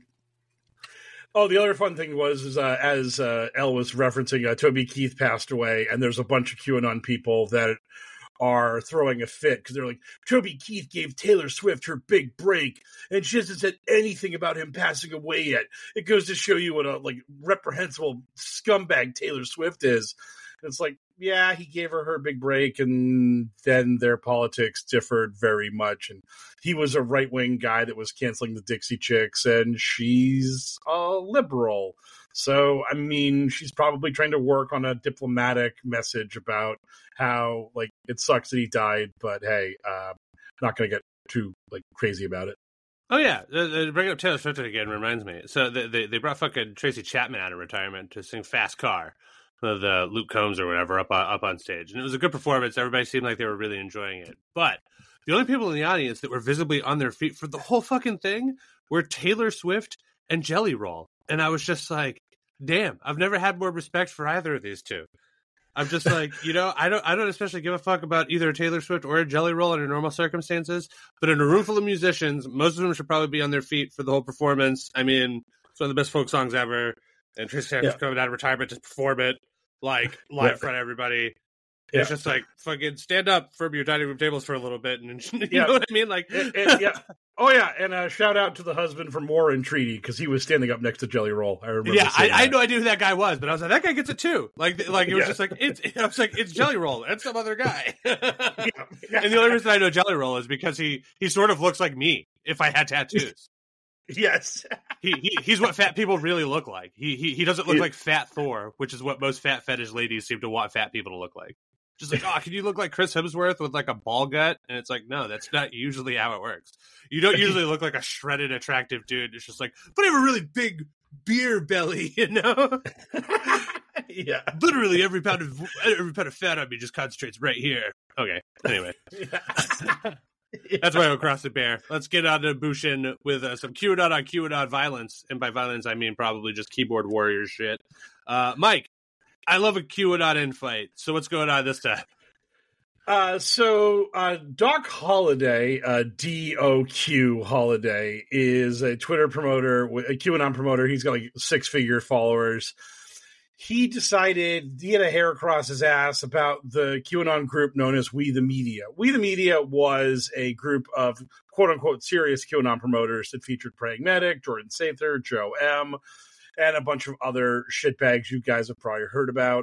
Oh, the other fun thing was, is, uh, as uh, Elle was referencing, uh, Toby Keith passed away, and there's a bunch of QAnon people that are throwing a fit because they're like, Toby Keith gave Taylor Swift her big break, and she hasn't said anything about him passing away yet. It goes to show you what a like reprehensible scumbag Taylor Swift is. It's like, yeah, he gave her her big break, and then their politics differed very much. And he was a right-wing guy that was canceling the Dixie Chicks, and she's a liberal. So, I mean, she's probably trying to work on a diplomatic message about how, like, it sucks that he died, but hey, uh, not going to get too, like, crazy about it. Oh, yeah. Bringing up Taylor Swift again reminds me. So they, they, they brought fucking Tracy Chapman out of retirement to sing Fast Car. The Luke Combs or whatever up on, up on stage. And it was a good performance. Everybody seemed like they were really enjoying it. But the only people in the audience that were visibly on their feet for the whole fucking thing were Taylor Swift and Jelly Roll. And I was just like, damn, I've never had more respect for either of these two. I'm just like, you know, I don't I don't especially give a fuck about either Taylor Swift or a Jelly Roll under normal circumstances. But in a room full of musicians, most of them should probably be on their feet for the whole performance. I mean, it's one of the best folk songs ever. And Tracy Chapman's yeah. coming out of retirement to perform it, like, live yeah. in front of everybody. Yeah. It's just like, fucking stand up from your dining room tables for a little bit. And you yeah. know what I mean? Like, it, it, yeah. Oh, yeah. And uh, shout out to the husband from War and Treaty, because he was standing up next to Jelly Roll. I remember. Yeah, I, I had no idea who that guy was, but I was like, that guy gets it too. Like, like it was yeah. just like, it's, I was like, it's Jelly Roll. That's some other guy. yeah. And the only reason I know Jelly Roll is because he, he sort of looks like me if I had tattoos. Yes. he, he he's what fat people really look like. He he he doesn't look he, like Fat Thor, which is what most fat fetish ladies seem to want fat people to look like. Just like, oh, can you look like Chris Hemsworth with like a ball gut? And it's like, no, that's not usually how it works. You don't usually look like a shredded, attractive dude. It's just like, but I have a really big beer belly, you know? Yeah. Literally every pound of every pound of fat on me just concentrates right here. Okay. Anyway. Yeah. That's why I cross the bear. Let's get on to Bushin with uh, some QAnon on QAnon violence. And by violence, I mean probably just keyboard warrior shit. Uh, Mike, I love a QAnon infight. So what's going on this time? Uh, so uh, Doc Holliday, uh, D O Q Holiday, is a Twitter promoter, a QAnon promoter. He's got like six-figure followers. He decided he had a hair across his ass about the QAnon group known as We the Media. We the Media was a group of quote-unquote serious QAnon promoters that featured Praying Medic, Jordan Sather, Joe M., and a bunch of other shitbags you guys have probably heard about.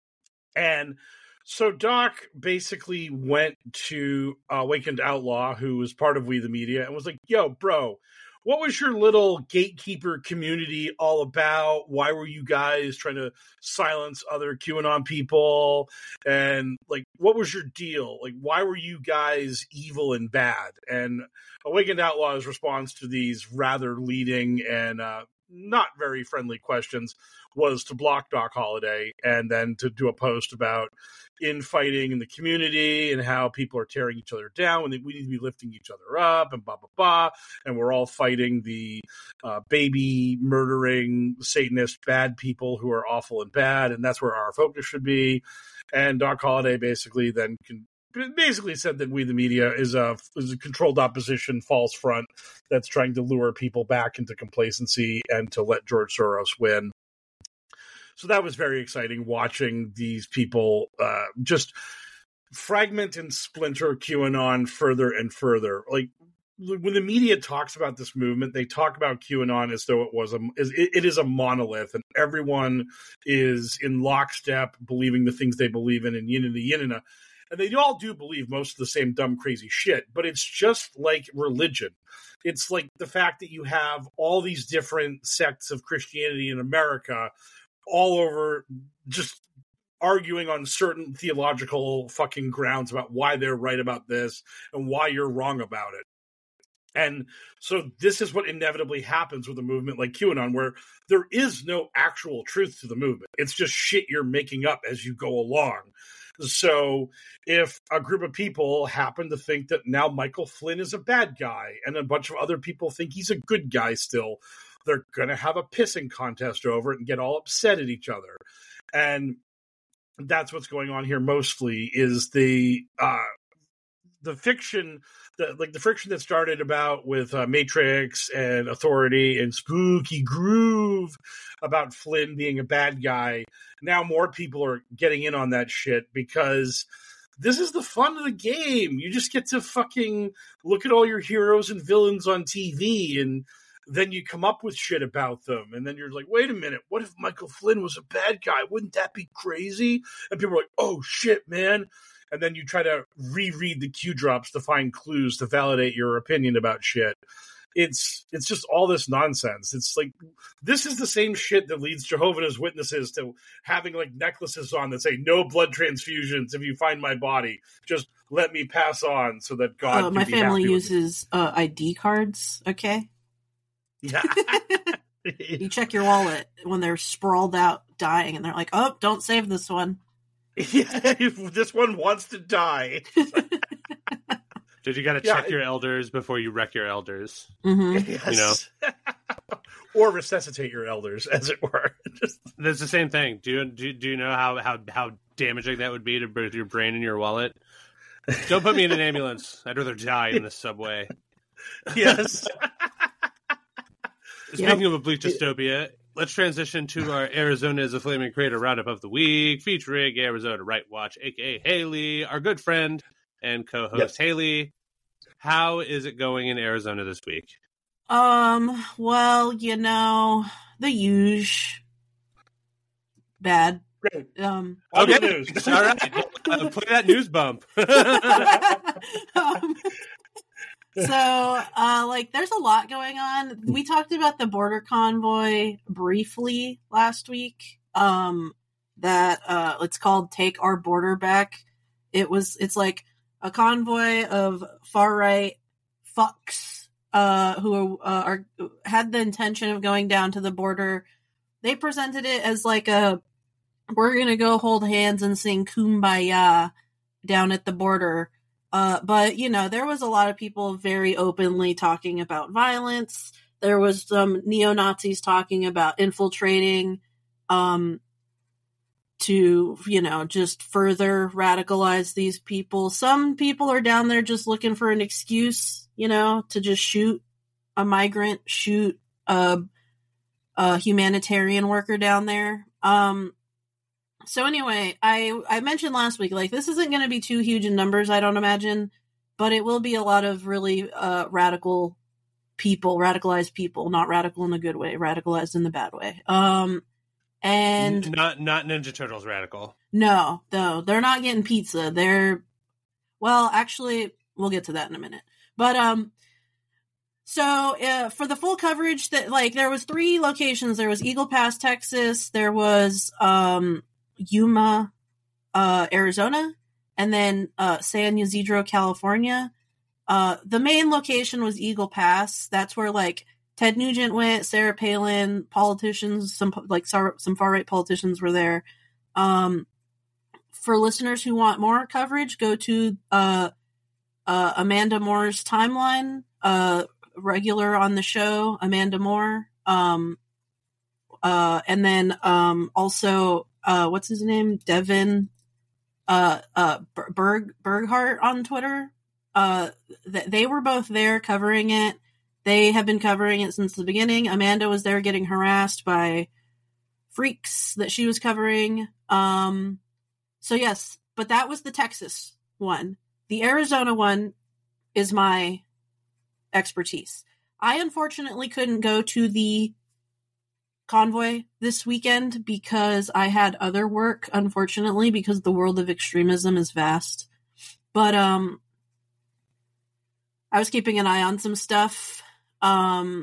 And so Doc basically went to Awakened Outlaw, who was part of We the Media, and was like, yo, bro, what was your little gatekeeper community all about? Why were you guys trying to silence other QAnon people? And, like, what was your deal? Like, why were you guys evil and bad? And Awakened Outlaw's response to these rather leading and uh, not very friendly questions was to block Doc Holliday and then to do a post about infighting in the community and how people are tearing each other down and that we need to be lifting each other up and blah, blah, blah. And we're all fighting the uh, baby murdering Satanist bad people who are awful and bad. And that's where our focus should be. And Doc Holliday basically then can basically said that We the Media is a, is a controlled opposition false front that's trying to lure people back into complacency and to let George Soros win. So that was very exciting, watching these people uh, just fragment and splinter QAnon further and further. Like, when the media talks about this movement, they talk about QAnon as though it was a it, it is a monolith, and everyone is in lockstep believing the things they believe in, and yin and yin and and they all do believe most of the same dumb, crazy shit. But it's just like religion. It's like the fact that you have all these different sects of Christianity in America, all over, just arguing on certain theological fucking grounds about why they're right about this and why you're wrong about it. And so this is what inevitably happens with a movement like QAnon, where there is no actual truth to the movement. It's just shit you're making up as you go along. So if a group of people happen to think that now Michael Flynn is a bad guy and a bunch of other people think he's a good guy still, they're going to have a pissing contest over it and get all upset at each other. And that's what's going on here mostly, is the uh, the fiction, the, like the friction that started about with uh, Matrix and Authority and Spooky Groove about Flynn being a bad guy. Now more people are getting in on that shit because this is the fun of the game. You just get to fucking look at all your heroes and villains on T V, and then you come up with shit about them. And then you're like, wait a minute, what if Michael Flynn was a bad guy? Wouldn't that be crazy? And people are like, oh shit, man. And then you try to reread the Q drops to find clues to validate your opinion about shit. It's it's just all this nonsense. It's like, this is the same shit that leads Jehovah's Witnesses to having like necklaces on that say no blood transfusions if you find my body. Just let me pass on so that God. Uh, can my be family happy uses uh, I D cards. Okay. Yeah. You check your wallet when they're sprawled out dying, and they're like, "Oh, don't save this one." Yeah, this one wants to die. Dude, you got to Yeah, check it- your elders before you wreck your elders. Mm-hmm. Yes. You know, or resuscitate your elders, as it were. Just, it's the same thing. Do you do, you- do you know how, how how damaging that would be to both your brain and your wallet? Don't put me in an ambulance. I'd rather die in the subway. yes. Speaking of a bleak dystopia, let's transition to our Arizona is a Flaming Crater Roundup of the Week, featuring Arizona Right Watch, aka Haley, our good friend and co-host. Yes. Haley, how is it going in Arizona this week? Um. Well, you know, the huge bad. Great. Um. On the Okay. news. All right. Uh, play that news bump. um, so, uh, like, there's a lot going on. We talked about the border convoy briefly last week. Um, that uh, it's called "Take Our Border Back." It was. It's like a convoy of far right fucks uh, who uh, are had the intention of going down to the border. They presented it as like a, we're gonna go hold hands and sing "Kumbaya" down at the border. Uh, but, you know, there was a lot of people very openly talking about violence. There was some neo-Nazis talking about infiltrating um, to, you know, just further radicalize these people. Some people are down there just looking for an excuse, you know, to just shoot a migrant, shoot a, a humanitarian worker down there. Um, So anyway, I, I mentioned last week, like, this isn't going to be too huge in numbers, I don't imagine, but it will be a lot of really uh, radical people, radicalized people, not radical in the good way, radicalized in the bad way. Um, and not not Ninja Turtles radical. no, no, they're not getting pizza. They're, well, actually, we'll get to that in a minute. But um, so uh, for the full coverage, that like there was three locations. There was Eagle Pass, Texas. There was um. Yuma, uh, Arizona, and then uh, San Ysidro, California. Uh, the main location was Eagle Pass. That's where like Ted Nugent went, Sarah Palin, politicians, some like some far right politicians were there. Um, for listeners who want more coverage, go to uh, uh, Amanda Moore's timeline. Uh, regular on the show, Amanda Moore. Um, uh, and then um, also. Uh, what's his name? Devin, uh, uh, Berg, Berghart on Twitter. Uh, th- they were both there covering it. They have been covering it since the beginning. Amanda was there getting harassed by freaks that she was covering. Um, so yes, but that was the Texas one. The Arizona one is my expertise. I unfortunately couldn't go to the convoy this weekend because I had other work, unfortunately, because the world of extremism is vast. But um, I was keeping an eye on some stuff. Um,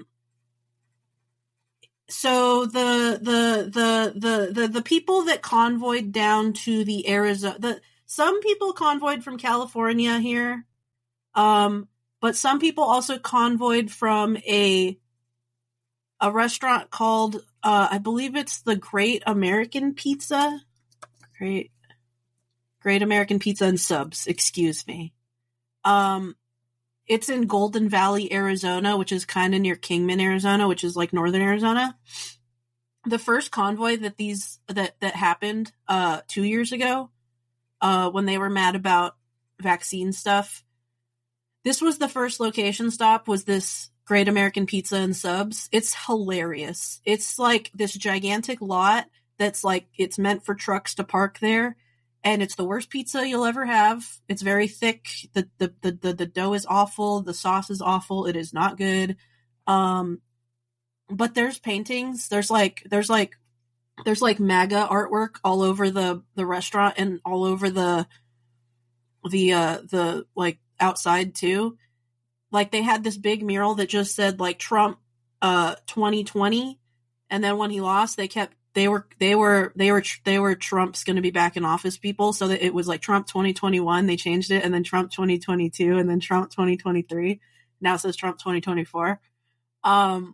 so the the the the the the people that convoyed down to the Arizona, the some people convoyed from California here, um, but some people also convoyed from a a restaurant called uh, I believe it's the Great American Pizza, Great Great American Pizza and Subs. Excuse me. Um, it's in Golden Valley, Arizona, which is kind of near Kingman, Arizona, which is like northern Arizona. The first convoy that these that that happened uh, two years ago, uh, when they were mad about vaccine stuff, this was the first location stop. Was this Great American Pizza and Subs? It's hilarious. It's like this gigantic lot that's like it's meant for trucks to park there. And it's the worst pizza you'll ever have. It's very thick. The, the the the the dough is awful. The sauce is awful. It is not good. Um, but there's paintings. There's like there's like there's like MAGA artwork all over the, the restaurant and all over the the uh the like outside too. Like they had this big mural that just said like Trump uh twenty twenty, and then when he lost, they kept. They were, they were, they were, they were Trump's going to be back in office people. So that it was like Trump twenty twenty-one. They changed it, and then Trump twenty twenty-two, and then Trump twenty twenty-three. Now it says Trump twenty twenty-four. Um,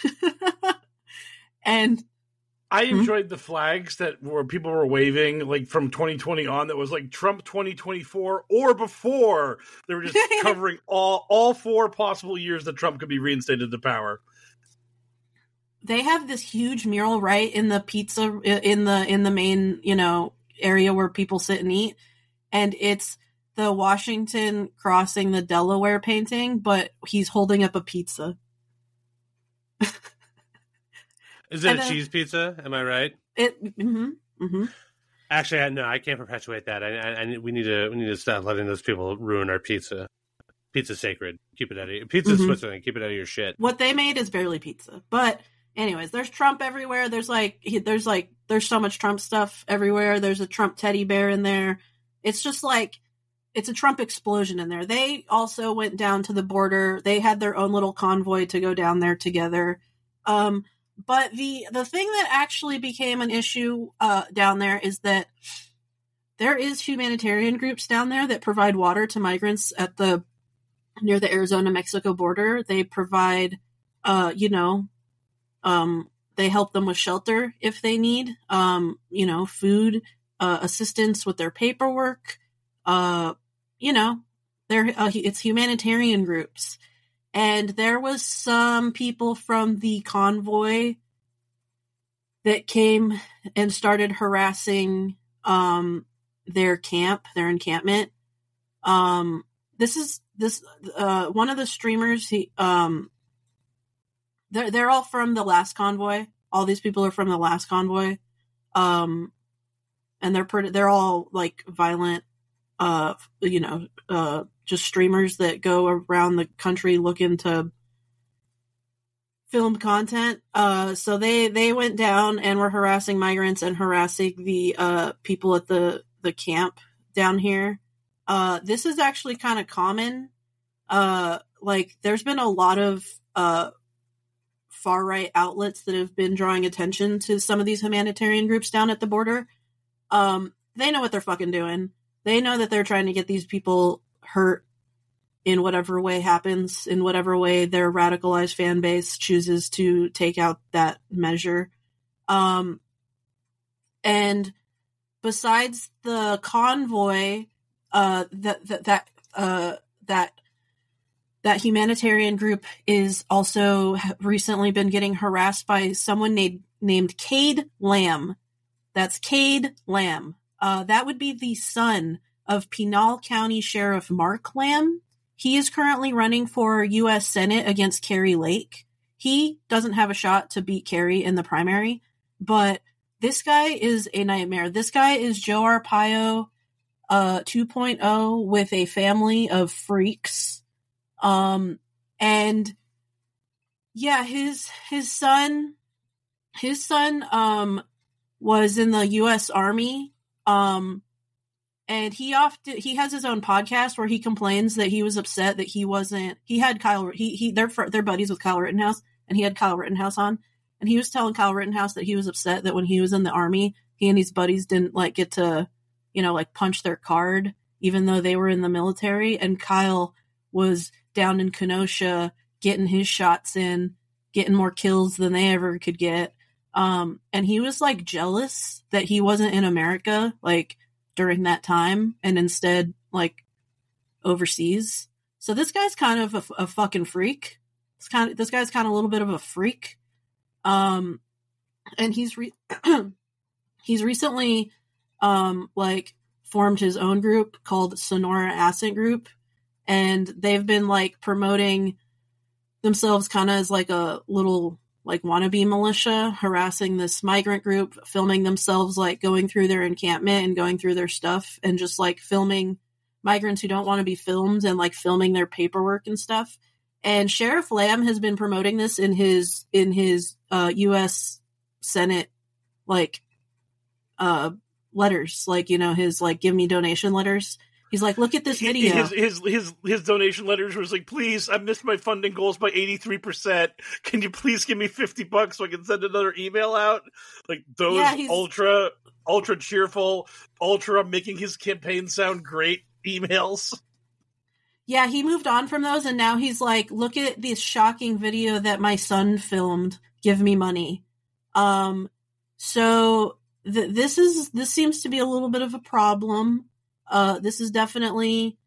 and I enjoyed hmm? the flags that were people were waving like from twenty twenty on. That was like Trump twenty twenty-four or before. They were just covering all all four possible years that Trump could be reinstated to power. They have this huge mural right in the pizza in the in the main, you know, area where people sit and eat, and it's the Washington crossing the Delaware painting, but he's holding up a pizza. Is it and a then, cheese pizza? Am I right? It. Mm-hmm, mm-hmm. Actually, I, no, I can't perpetuate that. I, I, I we need to we need to stop letting those people ruin our pizza. Pizza's sacred. Keep it out of your pizza. Mm-hmm. Switzerland. Keep it out of your shit. What they made is barely pizza, but. Anyways, there's Trump everywhere. There's like, there's like, there's so much Trump stuff everywhere. There's a Trump teddy bear in there. It's just like, it's a Trump explosion in there. They also went down to the border. They had their own little convoy to go down there together. Um, but the, the thing that actually became an issue uh, down there is that there is humanitarian groups down there that provide water to migrants at the, near the Arizona-Mexico border. They provide, uh, you know, Um, they help them with shelter if they need, um, you know, food, uh, assistance with their paperwork. Uh, you know, they're, uh, it's humanitarian groups. And there was some people from the convoy that came and started harassing, um, their camp, their encampment. Um, this is, this, uh, one of the streamers, he, um, They're they're all from the last convoy. All these people are from the last convoy, um, and they're pretty. They're all like violent, uh, you know, uh, just streamers that go around the country looking to film content. Uh, so they they went down and were harassing migrants and harassing the uh people at the the camp down here. Uh, this is actually kind of common. Uh, like there's been a lot of uh. far-right outlets that have been drawing attention to some of these humanitarian groups down at the border. Um, they know what they're fucking doing. They know that they're trying to get these people hurt in whatever way happens, in whatever way their radicalized fan base chooses to take out that measure. Um, and besides the convoy, uh, that, that, that, uh, that, That humanitarian group is also recently been getting harassed by someone named named Cade Lamb. That's Cade Lamb. Uh, that would be the son of Pinal County Sheriff Mark Lamb. He is currently running for U S Senate against Kari Lake. He doesn't have a shot to beat Kari in the primary, but this guy is a nightmare. This guy is Joe Arpaio uh, two point oh with a family of freaks. Um, And yeah, his his son his son um was in the U S Army. Um and he often he has his own podcast where he complains that he was upset that he wasn't he had Kyle he he they're they're buddies with Kyle Rittenhouse, and he had Kyle Rittenhouse on, and he was telling Kyle Rittenhouse that he was upset that when he was in the Army, he and his buddies didn't like get to, you know, like punch their card even though they were in the military, and Kyle was down in Kenosha getting his shots in, getting more kills than they ever could get. Um, and he was like jealous that he wasn't in America, like during that time, and instead like overseas. So this guy's kind of a, a fucking freak. It's kind of, this guy's kind of a little bit of a freak. Um, and he's, re- he's recently, um, like formed his own group called Sonora Ascent Group. And they've been like promoting themselves kind of as like a little like wannabe militia, harassing this migrant group, filming themselves like going through their encampment and going through their stuff, and just like filming migrants who don't want to be filmed and like filming their paperwork and stuff. And Sheriff Lamb has been promoting this in his in his uh, U S Senate like uh, letters, like, you know, his like give me donation letters. He's like, look at this video. His his his, his donation letters was like, please, I missed my funding goals by eighty-three percent. Can you please give me fifty bucks so I can send another email out? Like those yeah, ultra, ultra cheerful, ultra making his campaign sound great emails. Yeah, he moved on from those, and now he's like, look at this shocking video that my son filmed. Give me money. Um, so th- this is this seems to be a little bit of a problem. Uh, this is definitely,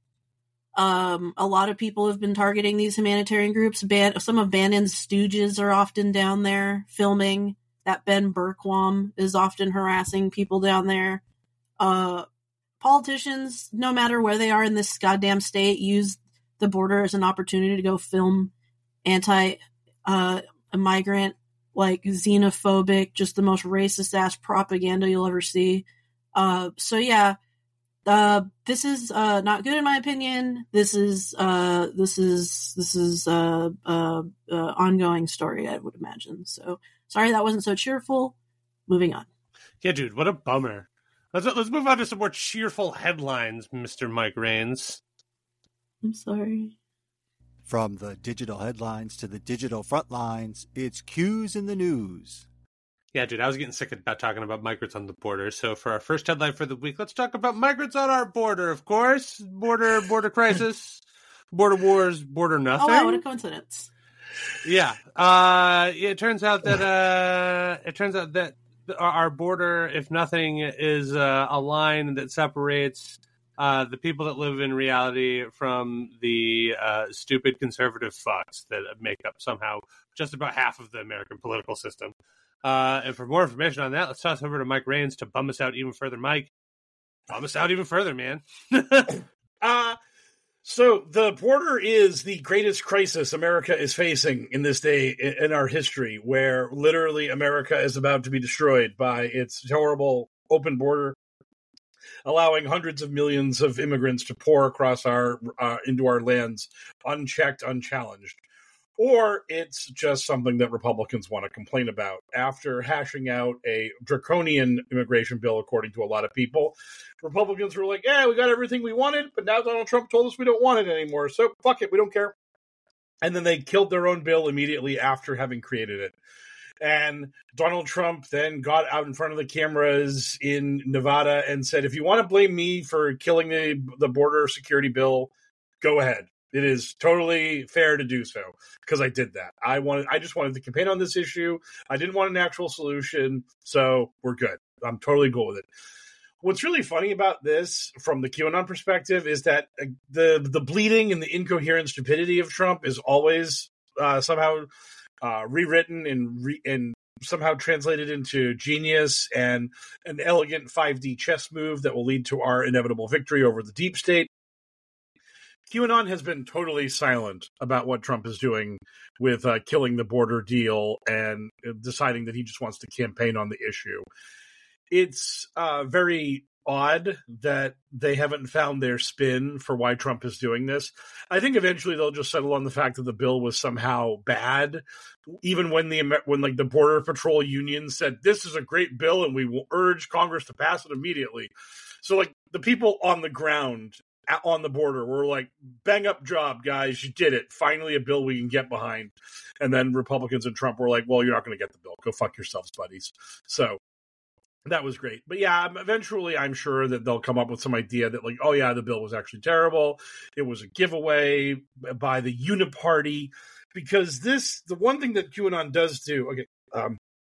um, a lot of people have been targeting these humanitarian groups. Ban- some of Bannon's stooges are often down there filming. That Ben Bergquam is often harassing people down there. Uh, politicians, no matter where they are in this goddamn state, use the border as an opportunity to go film anti, uh, migrant, like xenophobic, just the most racist ass propaganda you'll ever see. Uh, so yeah. Uh, this is uh, not good in my opinion. This is uh, this is this is uh, uh, uh, ongoing story, I would imagine. So sorry that wasn't so cheerful. Moving on. Yeah, dude, what a bummer. Let's let's move on to some more cheerful headlines, Mister Mike Rains. I'm sorry. From the digital headlines to the digital front lines, it's Q's in the news. Yeah, dude, I was getting sick about talking about migrants on the border. So for our first headline for the week, let's talk about migrants on our border, of course. Border, border crisis, border wars, border nothing. Oh, wow, what a coincidence. Yeah. Uh, it turns out that, uh, it turns out that our border, if nothing, is uh, a line that separates uh, the people that live in reality from the uh, stupid conservative fucks that make up somehow just about half of the American political system. Uh, and for more information on that, let's toss over to Mike Rains to bum us out even further. Mike, bum us out even further, man. uh, so the border is the greatest crisis America is facing in this day in our history, where literally America is about to be destroyed by its horrible open border, allowing hundreds of millions of immigrants to pour across our uh, into our lands unchecked, unchallenged. Or it's just something that Republicans want to complain about. After hashing out a draconian immigration bill, according to a lot of people, Republicans were like, yeah, we got everything we wanted, but now Donald Trump told us we don't want it anymore, so fuck it, we don't care. And then they killed their own bill immediately after having created it. And Donald Trump then got out in front of the cameras in Nevada and said, if you want to blame me for killing the, the border security bill, go ahead. It is totally fair to do so, because I did that. I wanted, I just wanted to campaign on this issue. I didn't want an actual solution, so we're good. I'm totally cool with it. What's really funny about this, from the QAnon perspective, is that the the bleeding and the incoherent stupidity of Trump is always uh, somehow uh, rewritten and re- and somehow translated into genius and an elegant five D chess move that will lead to our inevitable victory over the deep state. QAnon has been totally silent about what Trump is doing with uh, killing the border deal and deciding that he just wants to campaign on the issue. It's uh, very odd that they haven't found their spin for why Trump is doing this. I think eventually they'll just settle on the fact that the bill was somehow bad, even when the when like the Border Patrol Union said this is a great bill and we will urge Congress to pass it immediately. So like the people on the ground on the border were like, bang up job, guys, you did it. Finally a bill we can get behind. And then Republicans and Trump were like, well, you're not going to get the bill. Go fuck yourselves, buddies. So that was great. But yeah, eventually I'm sure that they'll come up with some idea that like, oh yeah, the bill was actually terrible. It was a giveaway by the Uniparty. Because this, the one thing that QAnon does do, okay, um,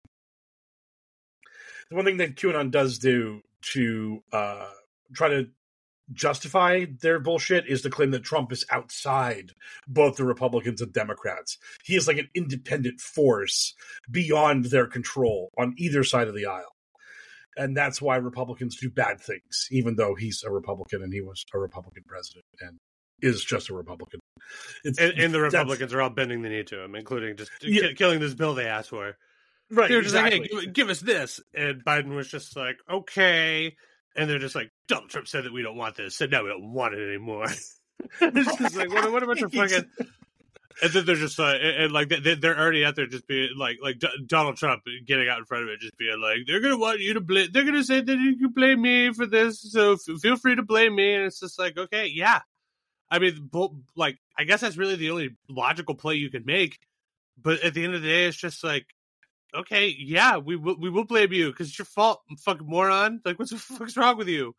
the one thing that QAnon does do to uh, try to justify their bullshit is to claim that Trump is outside both the Republicans and Democrats. He is like an independent force beyond their control on either side of the aisle. And that's why Republicans do bad things, even though he's a Republican and he was a Republican president and is just a Republican. It's, and, and the Republicans are all bending the knee to him, including just yeah. ki- killing this bill they asked for. Right, They're exactly. just like, hey, give, give us this. And Biden was just like, okay. And they're just like, Donald Trump said that we don't want this. So now we don't want it anymore. It's just like, what, what a bunch of fucking... And then they're just like, and, and like they, they're already out there just being like, like D- Donald Trump getting out in front of it, just being like, they're gonna want you to blame, they're gonna say that you can blame me for this, so f- feel free to blame me. And it's just like, okay, yeah. I mean, like, I guess that's really the only logical play you can make. But at the end of the day, it's just like, okay, yeah, we will, we will blame you because it's your fault, fucking moron. Like, what the fuck's wrong with you?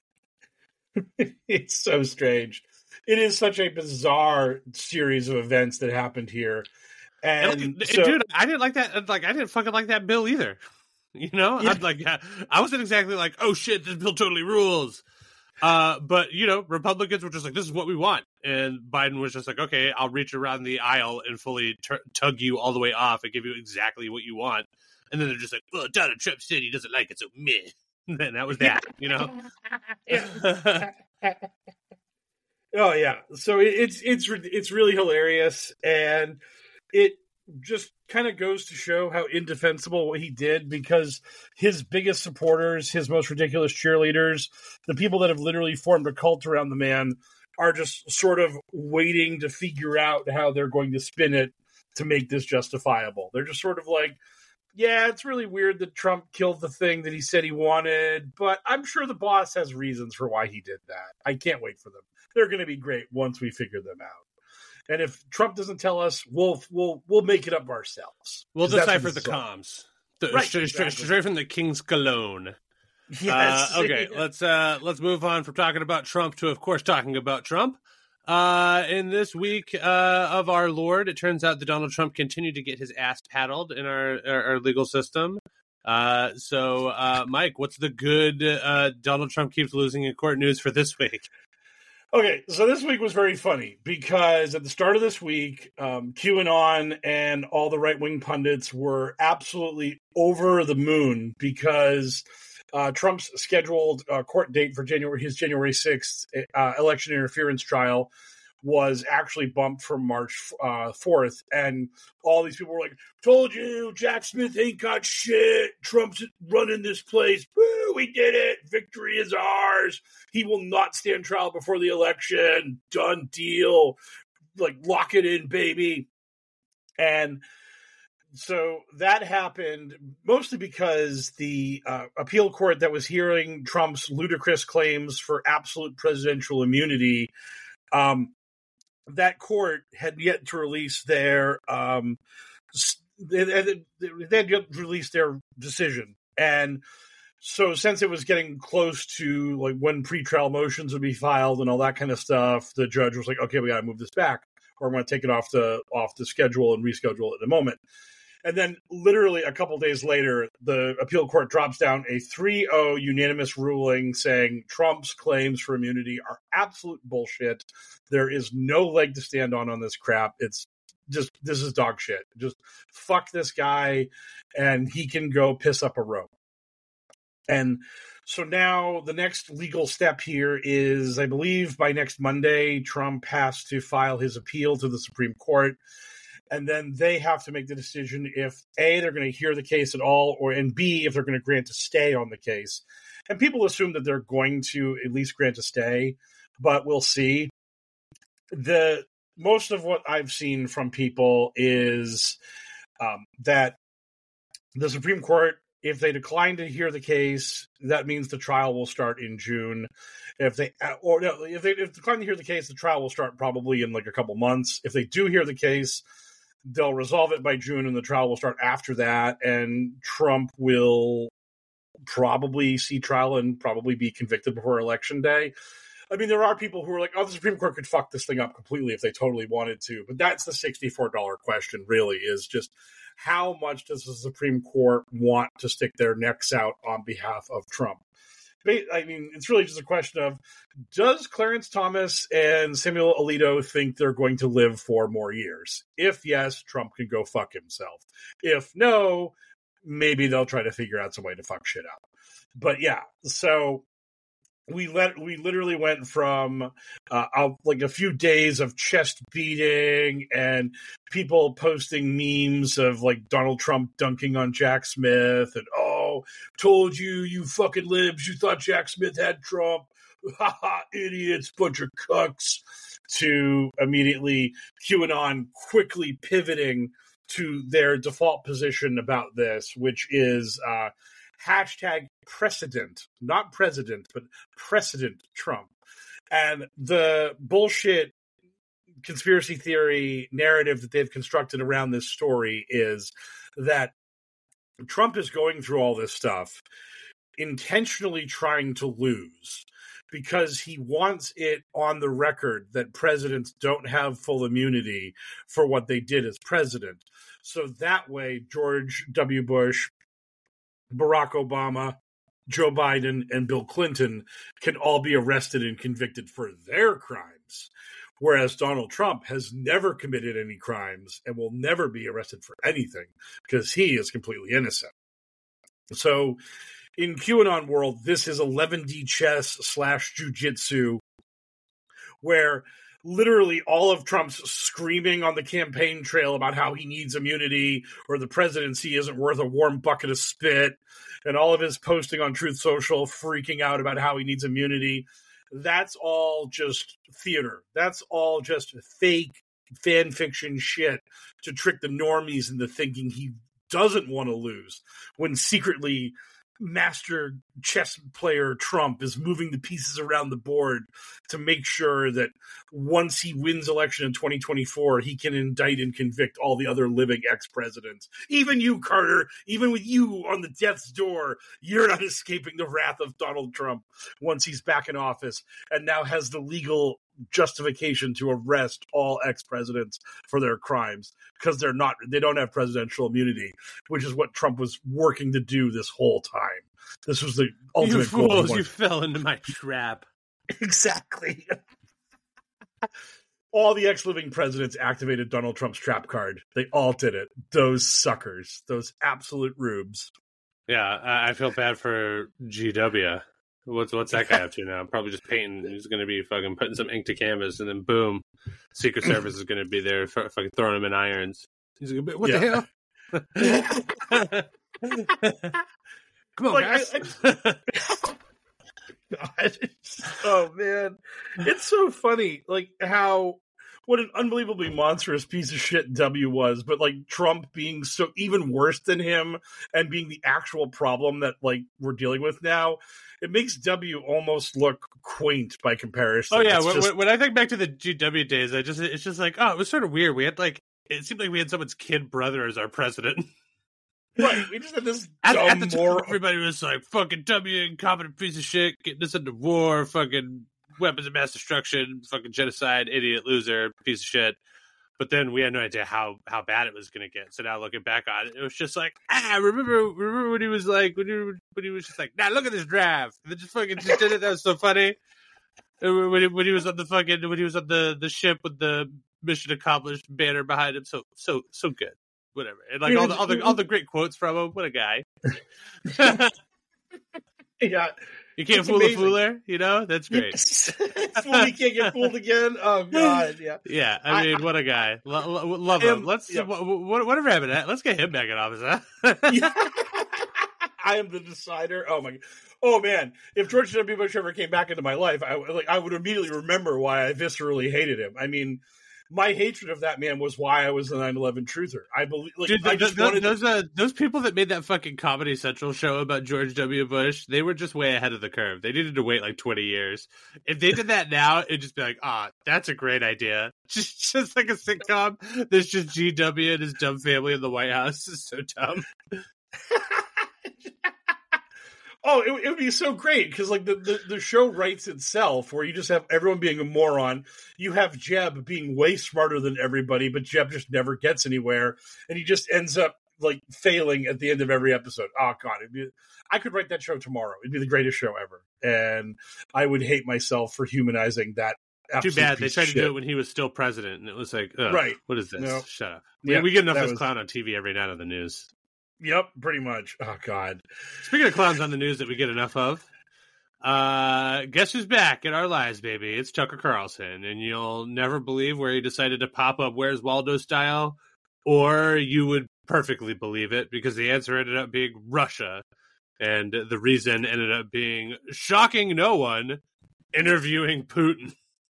It's so strange. It is such a bizarre series of events that happened here. And, and like, so, dude, I didn't like that. Like, I didn't fucking like that bill either. You know, yeah. I'm like, I wasn't exactly like, oh shit, this bill totally rules. Uh, but you know, Republicans were just like, this is what we want. And Biden was just like, okay, I'll reach around the aisle and fully t- tug you all the way off and give you exactly what you want. And then they're just like, well, Donald Trump said he doesn't like it, so meh. And then that was that, you know? Oh yeah, so it's it's it's really hilarious, and it just kind of goes to show how indefensible what he did, because his biggest supporters, his most ridiculous cheerleaders, the people that have literally formed a cult around the man, are just sort of waiting to figure out how they're going to spin it to make this justifiable. They're just sort of like, yeah, it's really weird that Trump killed the thing that he said he wanted, but I'm sure the boss has reasons for why he did that. I can't wait for them. They're going to be great once we figure them out. And if Trump doesn't tell us, we'll we'll we'll make it up ourselves. We'll decipher the comms. The, right, straight, exactly. straight, straight from the King's Cologne. Yes. Uh, okay, let's uh, let's move on from talking about Trump to, of course, talking about Trump. Uh, in this week uh, of our Lord, it turns out that Donald Trump continued to get his ass paddled in our our, our legal system. Uh, so, uh, Mike, what's the good uh, Donald Trump keeps losing in court news for this week? Okay, so this week was very funny because at the start of this week, um, QAnon and all the right-wing pundits were absolutely over the moon because uh, Trump's scheduled uh, court date for January, his January sixth uh, election interference trial was actually bumped from March uh, fourth. And all these people were like, told you, Jack Smith ain't got shit. Trump's running this place. Woo, we did it. Victory is ours. He will not stand trial before the election. Done deal. Like, lock it in, baby. And so that happened mostly because the uh, appeal court that was hearing Trump's ludicrous claims for absolute presidential immunity, um, that court had yet to release their um, they, they, they had yet to release their decision. And so since it was getting close to like when pretrial motions would be filed and all that kind of stuff, the judge was like, okay, we got to move this back, or I'm going to take it off the off the schedule and reschedule it in a moment. And then literally a couple days later, the appeal court drops down a three oh unanimous ruling saying Trump's claims for immunity are absolute bullshit. There is no leg to stand on on this crap. It's just, this is dog shit. Just fuck this guy and he can go piss up a rope. And so now the next legal step here is, I believe by next Monday, Trump has to file his appeal to the Supreme Court. And then they have to make the decision if A, they're going to hear the case at all, or and B, if they're going to grant a stay on the case. And people assume that they're going to at least grant a stay, but we'll see. The most of what I've seen from people is um, that the Supreme Court, if they decline to hear the case, that means the trial will start in June. If they or no, if they if they decline to hear the case, the trial will start probably in like a couple months. If they do hear the case, they'll resolve it by June, and the trial will start after that. And Trump will probably see trial and probably be convicted before Election Day. I mean, there are people who are like, oh, the Supreme Court could fuck this thing up completely if they totally wanted to. But that's the sixty-four dollars question, really, is just how much does the Supreme Court want to stick their necks out on behalf of Trump? I mean, it's really just a question of, does Clarence Thomas and Samuel Alito think they're going to live for more years? If yes, Trump can go fuck himself. If no, maybe they'll try to figure out some way to fuck shit up. But yeah, so we let we literally went from uh, a, like a few days of chest beating and people posting memes of like Donald Trump dunking on Jack Smith and, oh, told you, you fucking libs, you thought Jack Smith had Trump, haha, idiots, bunch of cucks, to immediately QAnon quickly pivoting to their default position about this, which is uh, hashtag precedent, not president, but precedent Trump. And the bullshit conspiracy theory narrative that they've constructed around this story is that Trump is going through all this stuff intentionally trying to lose because he wants it on the record that presidents don't have full immunity for what they did as president. So that way, George W. Bush, Barack Obama, Joe Biden, and Bill Clinton can all be arrested and convicted for their crimes, whereas Donald Trump has never committed any crimes and will never be arrested for anything because he is completely innocent. So in QAnon world, this is eleven D chess slash jujitsu, where literally all of Trump's screaming on the campaign trail about how he needs immunity or the presidency isn't worth a warm bucket of spit, and all of his posting on Truth Social freaking out about how he needs immunity, that's all just theater. That's all just fake fan fiction shit to trick the normies into thinking he doesn't want to lose, when secretly master chess player Trump is moving the pieces around the board to make sure that once he wins election in twenty twenty-four, he can indict and convict all the other living ex-presidents. Even you, Carter, even with you on the death's door, you're not escaping the wrath of Donald Trump once he's back in office and now has the legal justification to arrest all ex-presidents for their crimes because they're not, they don't have presidential immunity, which is what Trump was working to do this whole time. This was the ultimate you goal. Fools, you fell into my trap. Exactly. All the ex-living presidents activated Donald Trump's trap card. They all did it. Those suckers. Those absolute rubes. Yeah, I feel bad for G W. What's what's that guy up to now? Probably just painting. He's going to be fucking putting some ink to canvas, and then boom, Secret Service is going to be there fucking throwing him in irons. He's going to be, what Yeah. the hell? Come on, Like, guys. I- I- God. Oh, man. It's so funny, like, how, what an unbelievably monstrous piece of shit W was, but, like, Trump being so even worse than him and being the actual problem that, like, we're dealing with now, it makes W almost look quaint by comparison. Oh yeah, It's when, just- when I think back to the G W days, I just it's just like, oh, it was sort of weird. We had like, it seemed like we had someone's kid brother as our president. right, we just had this At, dumb at the time, moral... everybody was like, fucking W, incompetent piece of shit, getting us into war, fucking weapons of mass destruction, fucking genocide, idiot, loser, piece of shit. But then we had no idea how, how bad it was going to get. So now looking back on it, it was just like, ah, remember remember when he was like, when he, when he was just like, nah, look at this draft. And then just fucking just did it. That was so funny. And when he, when he was on the fucking, when he was on the, the ship with the mission accomplished banner behind him. So, so, so good. Whatever. And like all the, all the, all the great quotes from him. What a guy. Yeah. You can't It's fool amazing. a fooler, you know? That's great. Yes. Fool, you can't get fooled again. Oh God, yeah. Yeah, I mean, I- what a guy. Lo- lo- love I am- him. Let's yeah. wh- wh- whatever happened. to- Let's get him back in office, huh? Yeah. I am the decider. Oh my. Oh man, if George W. Bush ever came back into my life, I like I would immediately remember why I viscerally hated him. I mean, my hatred of that man was why I was the nine eleven truther. I believe, like, Dude, I th- just th- wanted those uh, those people that made that fucking Comedy Central show about George W. Bush, they were just way ahead of the curve. They needed to wait like twenty years. If they did that now, it'd just be like, ah, that's a great idea. Just just like a sitcom. There's just G W and his dumb family in the White House. It's so dumb. Oh, it, it would be so great because, like, the, the, the show writes itself where you just have everyone being a moron. You have Jeb being way smarter than everybody, but Jeb just never gets anywhere, and he just ends up, like, failing at the end of every episode. Oh, God. It'd be, I could write that show tomorrow. It'd be the greatest show ever. And I would hate myself for humanizing that. Too bad. They piece tried of to shit. do it when he was still president, and it was like, ugh, Right. what is this? No. Shut up. Yeah, we, we get enough that of this was- clown on T V every night on the news. Yep, pretty much. Oh, God. Speaking of clowns on the news that we get enough of, uh, guess who's back in our lives, baby? It's Tucker Carlson, and you'll never believe where he decided to pop up Where's Waldo style, or you would perfectly believe it because the answer ended up being Russia, and the reason ended up being shocking no one, interviewing Putin.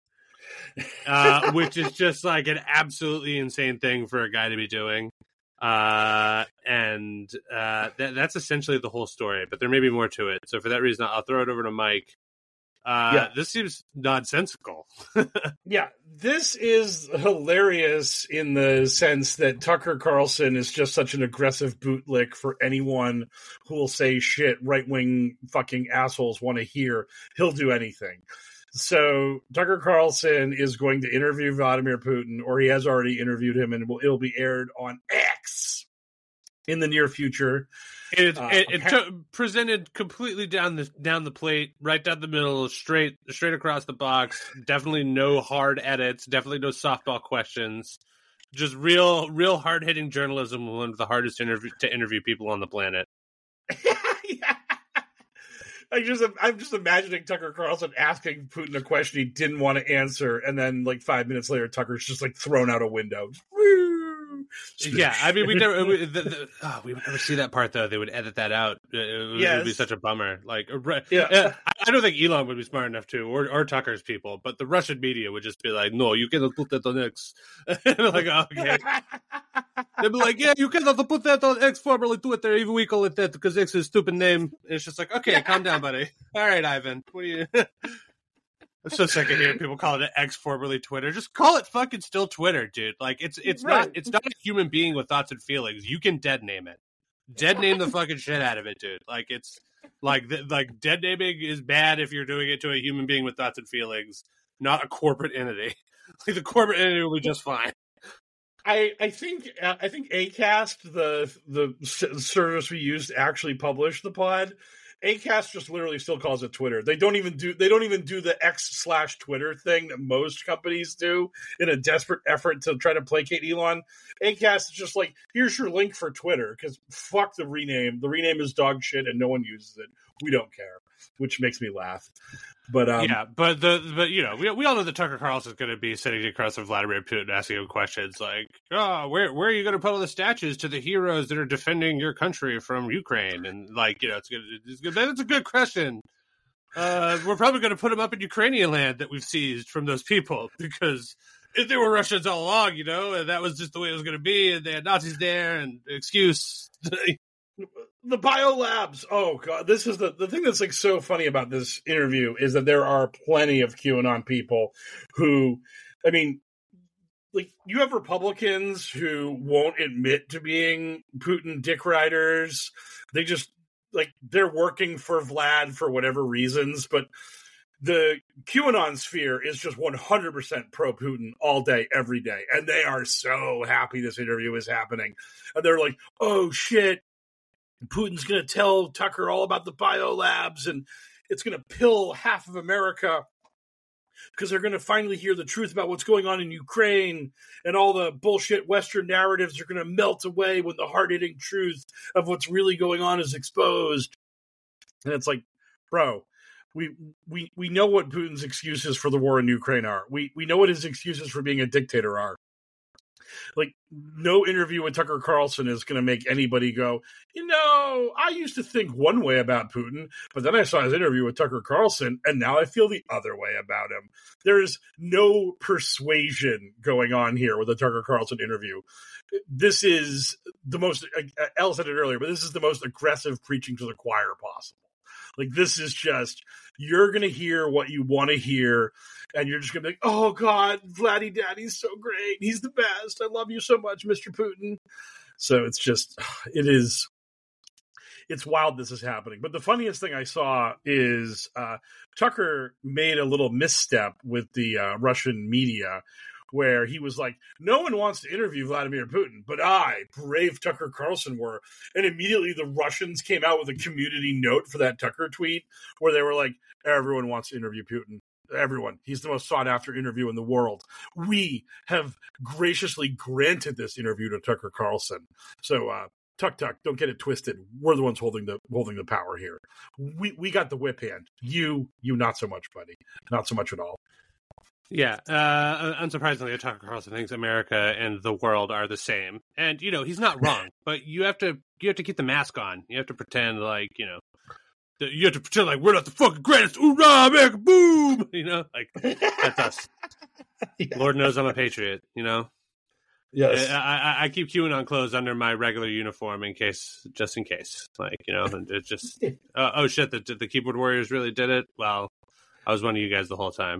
uh, which is just like an absolutely insane thing for a guy to be doing. Uh, and uh, that, that's essentially the whole story, but there may be more to it. So for that reason, I'll throw it over to Mike. Uh, Yeah. This seems nonsensical. Yeah, this is hilarious in the sense that Tucker Carlson is just such an aggressive bootlick for anyone who will say shit right-wing fucking assholes want to hear. He'll do anything. So Tucker Carlson is going to interview Vladimir Putin, or he has already interviewed him, and it will, it'll be aired on X in the near future. It, Uh, it, it appa- took, presented completely down the down the plate, right down the middle, straight straight across the box. Definitely no hard edits. Definitely no softball questions. Just real, real hard hitting journalism. One of the hardest interview, to interview people on the planet. Yeah. I just, I'm just imagining Tucker Carlson asking Putin a question he didn't want to answer, and then like five minutes later, Tucker's just like thrown out a window. Woo! Yeah, I mean, we never, we, the, the, oh, we would never see that part though. They would edit that out. It, it would, it would be Yes. such a bummer. Like, a Ru- Yeah. uh, I, I don't think Elon would be smart enough to, or or Tucker's people, but the Russian media would just be like, "No, you cannot put that on X." Like, oh, okay. They'd be like, "Yeah, you cannot put that on X, formerly Twitter. Even we call it that because X is a stupid name." And it's just like, okay, calm down, buddy. All right, Ivan. What do you? I'm so sick of hearing people call it X, formerly Twitter. Just call it fucking still Twitter, dude. Like it's it's Right. not it's not a human being with thoughts and feelings. You can dead name it. Dead name the fucking shit out of it, dude. Like it's like the, like dead naming is bad if you're doing it to a human being with thoughts and feelings, not a corporate entity. Like the corporate entity will be just fine. I I think uh, I think Acast, the the s- service we use to actually publish the pod, Acast just literally still calls it Twitter. They don't even do they don't even do the X slash Twitter thing that most companies do in a desperate effort to try to placate Elon. Acast is just like, here's your link for Twitter, because fuck the rename. The rename is dog shit and no one uses it. We don't care, which makes me laugh. But um, yeah, but the but you know we we all know that Tucker Carlson is going to be sitting across from Vladimir Putin asking him questions like, "Oh, where where are you going to put all the statues to the heroes that are defending your country from Ukraine?" And like, you know, it's gonna it's good. That's a good question. Uh, we're probably going to put them up in Ukrainian land that we've seized from those people because if they were Russians all along, you know, and that was just the way it was going to be, and they had Nazis there, and excuse. the biolabs. Oh god, this is the the thing that's like so funny about this interview is that there are plenty of QAnon people who, I mean, like you have Republicans who won't admit to being Putin dick riders. They just like they're working for Vlad for whatever reasons, but the QAnon sphere is just one hundred percent pro-Putin all day, every day. And they are so happy this interview is happening. And they're like, oh shit, Putin's going to tell Tucker all about the biolabs and it's going to pill half of America because they're going to finally hear the truth about what's going on in Ukraine, and all the bullshit Western narratives are going to melt away when the hard-hitting truth of what's really going on is exposed. And it's like, bro, We we we know what Putin's excuses for the war in Ukraine are. We we know what his excuses for being a dictator are. Like, no interview with Tucker Carlson is going to make anybody go, you know, I used to think one way about Putin, but then I saw his interview with Tucker Carlson, and now I feel the other way about him. There is no persuasion going on here with the Tucker Carlson interview. This is the most, Elle said it earlier, but this is the most aggressive preaching to the choir possible. Like, this is just, you're going to hear what you want to hear, and you're just going to be like, oh, God, Vladdy Daddy's so great. He's the best. I love you so much, Mister Putin. So it's just, it is, it's wild this is happening. But the funniest thing I saw is uh, Tucker made a little misstep with the uh, Russian media, where he was like, no one wants to interview Vladimir Putin, but I, brave Tucker Carlson, were. And immediately the Russians came out with a community note for that Tucker tweet, where they were like, everyone wants to interview Putin. Everyone. He's the most sought-after interview in the world. We have graciously granted this interview to Tucker Carlson. So, uh, Tuck Tuck, don't get it twisted. We're the ones holding the holding the power here. We we got the whip hand. You, you not so much, buddy. Not so much at all. Yeah, uh, unsurprisingly, Tucker Carlson thinks America and the world are the same, and you know he's not wrong. But you have to you have to keep the mask on. You have to pretend like you know you have to pretend like we're not the fucking greatest. Hoorah, America, boom! You know, like that's us. Yeah. Lord knows I'm a patriot. You know. Yes. I, I, I keep QAnon clothes under my regular uniform in case, just in case. Like you know, and it just uh, oh shit, the the keyboard warriors really did it. Well, I was one of you guys the whole time.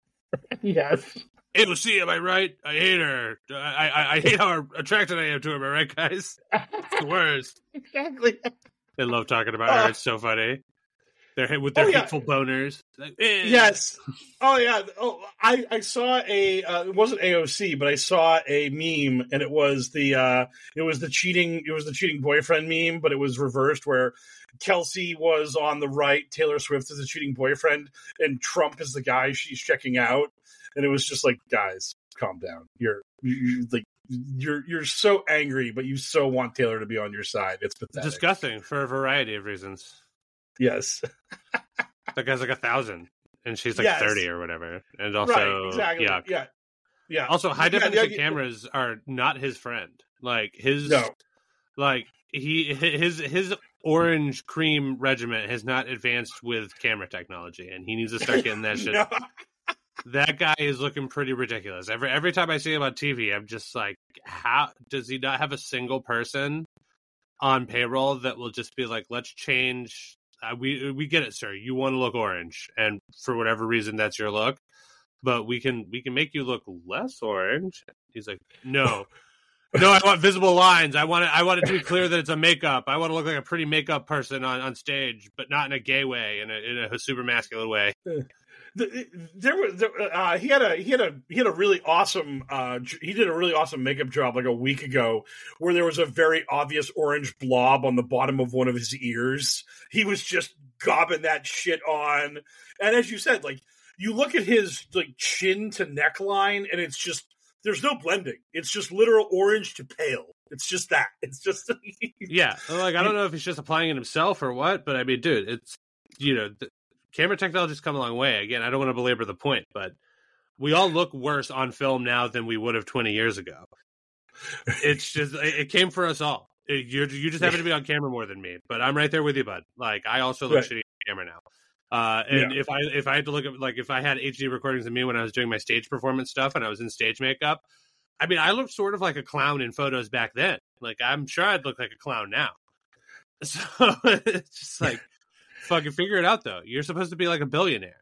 Yes. Hey, Lucia, am I right? I hate her. I, I I hate how attracted I am to her. Am I right, guys? It's the worst. Exactly. They love talking about uh, her. It's so funny. They're with their oh, yeah. hateful boners. Like, eh. Yes. Oh yeah. Oh, I I saw a. Uh, it wasn't A O C, but I saw a meme, and it was the. Uh, it was the cheating. It was the cheating boyfriend meme, but it was reversed, where Kelsey was on the right, Taylor Swift is the cheating boyfriend, and Trump is the guy she's checking out. And it was just like, guys, calm down. You're you, like you're you're so angry, but you so want Taylor to be on your side. It's pathetic. Disgusting for a variety of reasons. Yes. That guy's like a thousand, and she's like yes. thirty or whatever. And also, right, exactly. yuck. Yeah, yeah. Also, high definition yeah, yeah, cameras are not his friend. Like his, no. like he his his orange cream regiment has not advanced with camera technology, and he needs to start getting that shit. No. That guy is looking pretty ridiculous. Every every time I see him on T V, I'm just like, how does he not have a single person on payroll that will just be like, let's change. Uh, we we get it, sir. You want to look orange, and for whatever reason, that's your look. But we can we can make you look less orange. He's like, no, no. I want visible lines. I want it. I want it to be clear that it's a makeup. I want to look like a pretty makeup person on, on stage, but not in a gay way, in a in a super masculine way. There was uh, he had a he had a he had a really awesome uh, he did a really awesome makeup job like a week ago, where there was a very obvious orange blob on the bottom of one of his ears. He was just gobbing that shit on, and as you said, like you look at his like chin to neckline, and it's just there's no blending. It's just literal orange to pale. It's just that. It's just yeah. Like I don't know if he's just applying it himself or what, but I mean, dude, it's you know. Th- Camera technology's come a long way. Again, I don't want to belabor the point, but we all look worse on film now than we would have twenty years ago. It's just, it came for us all. It, you're, you just happen to be on camera more than me, but I'm right there with you, bud. Like, I also look right. shitty on camera now. Uh, and yeah. if I if I had to look at, like, if I had H D recordings of me when I was doing my stage performance stuff and I was in stage makeup, I mean, I looked sort of like a clown in photos back then. Like, I'm sure I'd look like a clown now. So it's just like, fucking figure it out, though. You're supposed to be like a billionaire.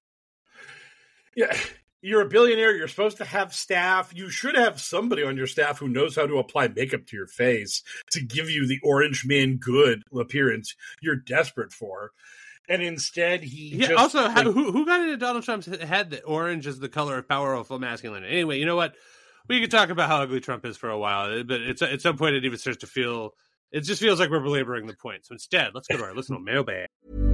Yeah, you're a billionaire. You're supposed to have staff. You should have somebody on your staff who knows how to apply makeup to your face to give you the orange man good appearance you're desperate for. And instead, he yeah, just... Also, like, who, who got into Donald Trump's head that orange is the color of powerful masculinity? Anyway, you know what? We could talk about how ugly Trump is for a while, but it's at some point it even starts to feel... It just feels like we're belaboring the point. So instead, let's go to our listener mailbag.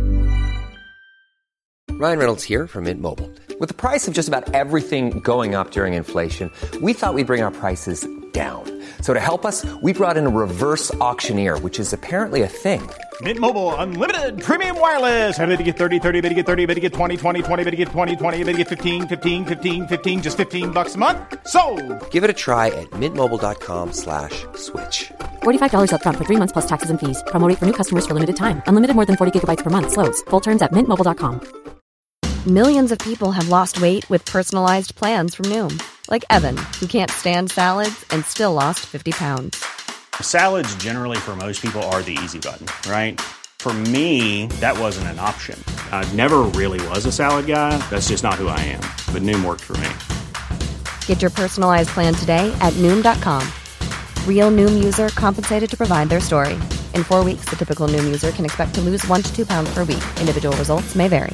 Ryan Reynolds here from Mint Mobile. With the price of just about everything going up during inflation, we thought we'd bring our prices down. So to help us, we brought in a reverse auctioneer, which is apparently a thing. Mint Mobile Unlimited Premium Wireless. How to get thirty, thirty, how to get thirty, how to get twenty, twenty, twenty, how to get twenty, twenty, how to get fifteen, fifteen, fifteen, fifteen, just fifteen bucks a month? Sold! Give it a try at mintmobile.com slash switch. forty-five dollars up front for three months plus taxes and fees. Promo rate for new customers for limited time. Unlimited more than forty gigabytes per month. Slows full terms at mint mobile dot com. Millions of people have lost weight with personalized plans from Noom. Like Evan, who can't stand salads and still lost fifty pounds. Salads generally for most people are the easy button, right? For me, that wasn't an option. I never really was a salad guy. That's just not who I am. But Noom worked for me. Get your personalized plan today at Noom dot com. Real Noom user compensated to provide their story. In four weeks, the typical Noom user can expect to lose one to two pounds per week. Individual results may vary.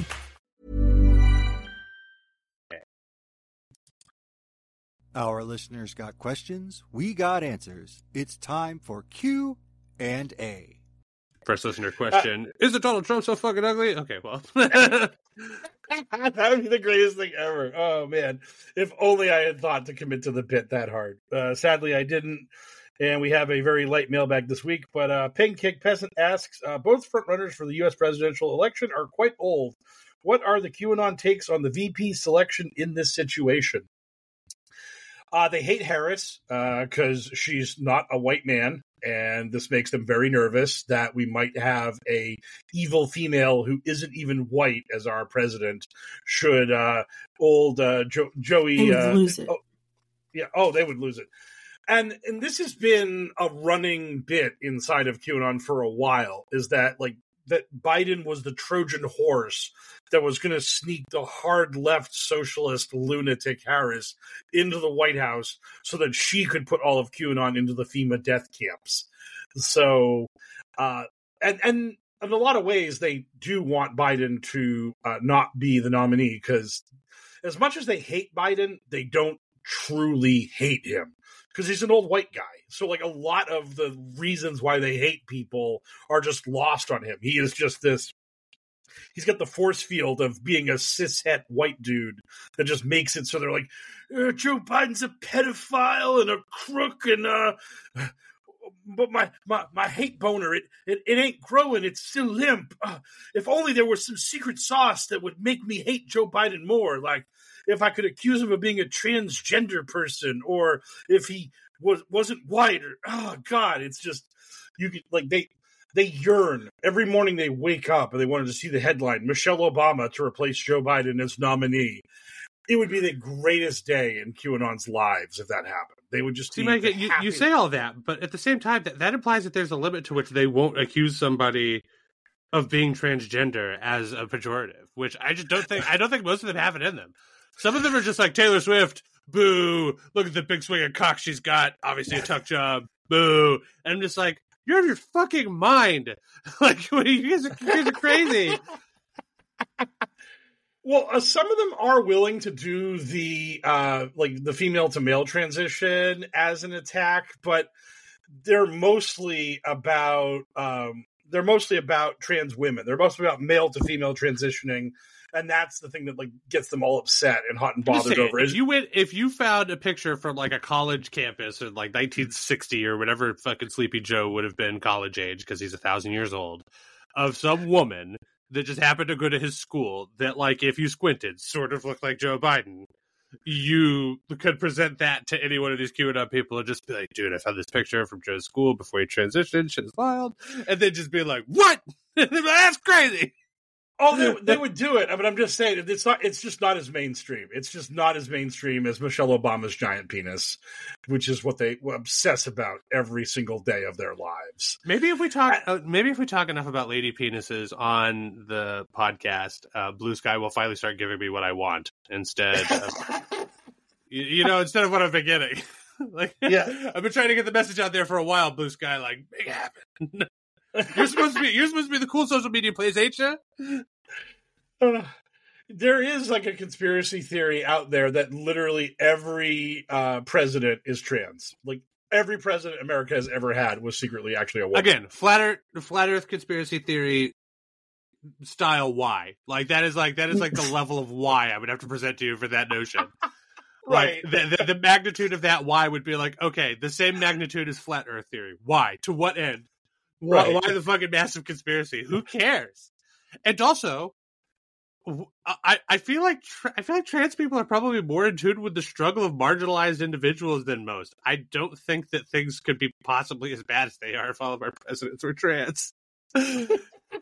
Our listeners got questions, we got answers. It's time for Q and A. First listener question: uh, Is it Donald Trump so fucking ugly? Okay, well, that would be the greatest thing ever. Oh man, if only I had thought to commit to the bit that hard. Uh, sadly, I didn't, and we have a very light mailbag this week. But uh, Pancake Peasant asks: uh, Both frontrunners for the U S presidential election are quite old. What are the QAnon takes on the V P selection in this situation? Uh, they hate Harris because uh, she's not a white man, and this makes them very nervous that we might have a evil female who isn't even white as our president. Should uh, old uh, jo- Joey they would uh, lose it? Oh, yeah, oh, they would lose it. And and this has been a running bit inside of QAnon for a while. Is that like that Biden was the Trojan horse that was going to sneak the hard left socialist lunatic Harris into the White House so that she could put all of QAnon into the FEMA death camps. So, uh, and, and in a lot of ways, they do want Biden to uh, not be the nominee because as much as they hate Biden, they don't truly hate him because he's an old white guy. So like a lot of the reasons why they hate people are just lost on him. He is just this, he's got the force field of being a cishet white dude that just makes it so they're like, uh, Joe Biden's a pedophile and a crook and, uh, but my, my, my hate boner, it, it, it ain't growing. It's still limp. Uh, if only there was some secret sauce that would make me hate Joe Biden more. Like if I could accuse him of being a transgender person or if he was, wasn't white or, oh God, it's just, you could like, they, they yearn every morning they wake up and they wanted to see the headline, Michelle Obama to replace Joe Biden as nominee. It would be the greatest day in QAnon's lives if that happened. They would just see, be Mike, you, you say all that, but at the same time, that, that implies that there's a limit to which they won't accuse somebody of being transgender as a pejorative, which I just don't think, I don't think most of them have it in them. Some of them are just like Taylor Swift, boo, look at the big swing of cock she's got, obviously a tuck job, boo. And I'm just like, you're out of your fucking mind. Like, you guys are, you guys are crazy. Well, uh, some of them are willing to do the uh, like the female to male transition as an attack, but they're mostly about um, they're mostly about trans women. They're mostly about male to female transitioning, and that's the thing that like gets them all upset and hot and bothered saying, over. If you went, if you found a picture from like a college campus in like nineteen sixty or whatever fucking Sleepy Joe would have been college age because he's a thousand years old, of some woman that just happened to go to his school that, like, if you squinted, sort of looked like Joe Biden, you could present that to any one of these QAnon people and just be like, dude, I found this picture from Joe's school before he transitioned. Shit is wild. And then just be like, what? That's crazy. Oh, they, they would do it. I mean, I'm just saying it's not. It's just not as mainstream. It's just not as mainstream as Michelle Obama's giant penis, which is what they obsess about every single day of their lives. Maybe if we talk, uh, maybe if we talk enough about lady penises on the podcast, uh, Blue Sky will finally start giving me what I want instead. Of, you, you know, instead of what I've been getting. Like, yeah, I've been trying to get the message out there for a while. Blue Sky, like, make it happen. You're supposed to be. You're supposed to be the cool social media place, ain't you? Uh, there is like a conspiracy theory out there that literally every uh, president is trans. Like every president America has ever had was secretly actually a woman. Again, flat Earth, flat Earth conspiracy theory style. Why? Like that is like that is like the level of why I would have to present to you for that notion. Right. Like, the, the, the magnitude of that why would be like, okay, the same magnitude as flat Earth theory. Why? To what end? Right. Why, why the fucking massive conspiracy? Who cares? And also, I, I feel like tra- I feel like trans people are probably more in tune with the struggle of marginalized individuals than most. I don't think that things could be possibly as bad as they are if all of our presidents were trans. you,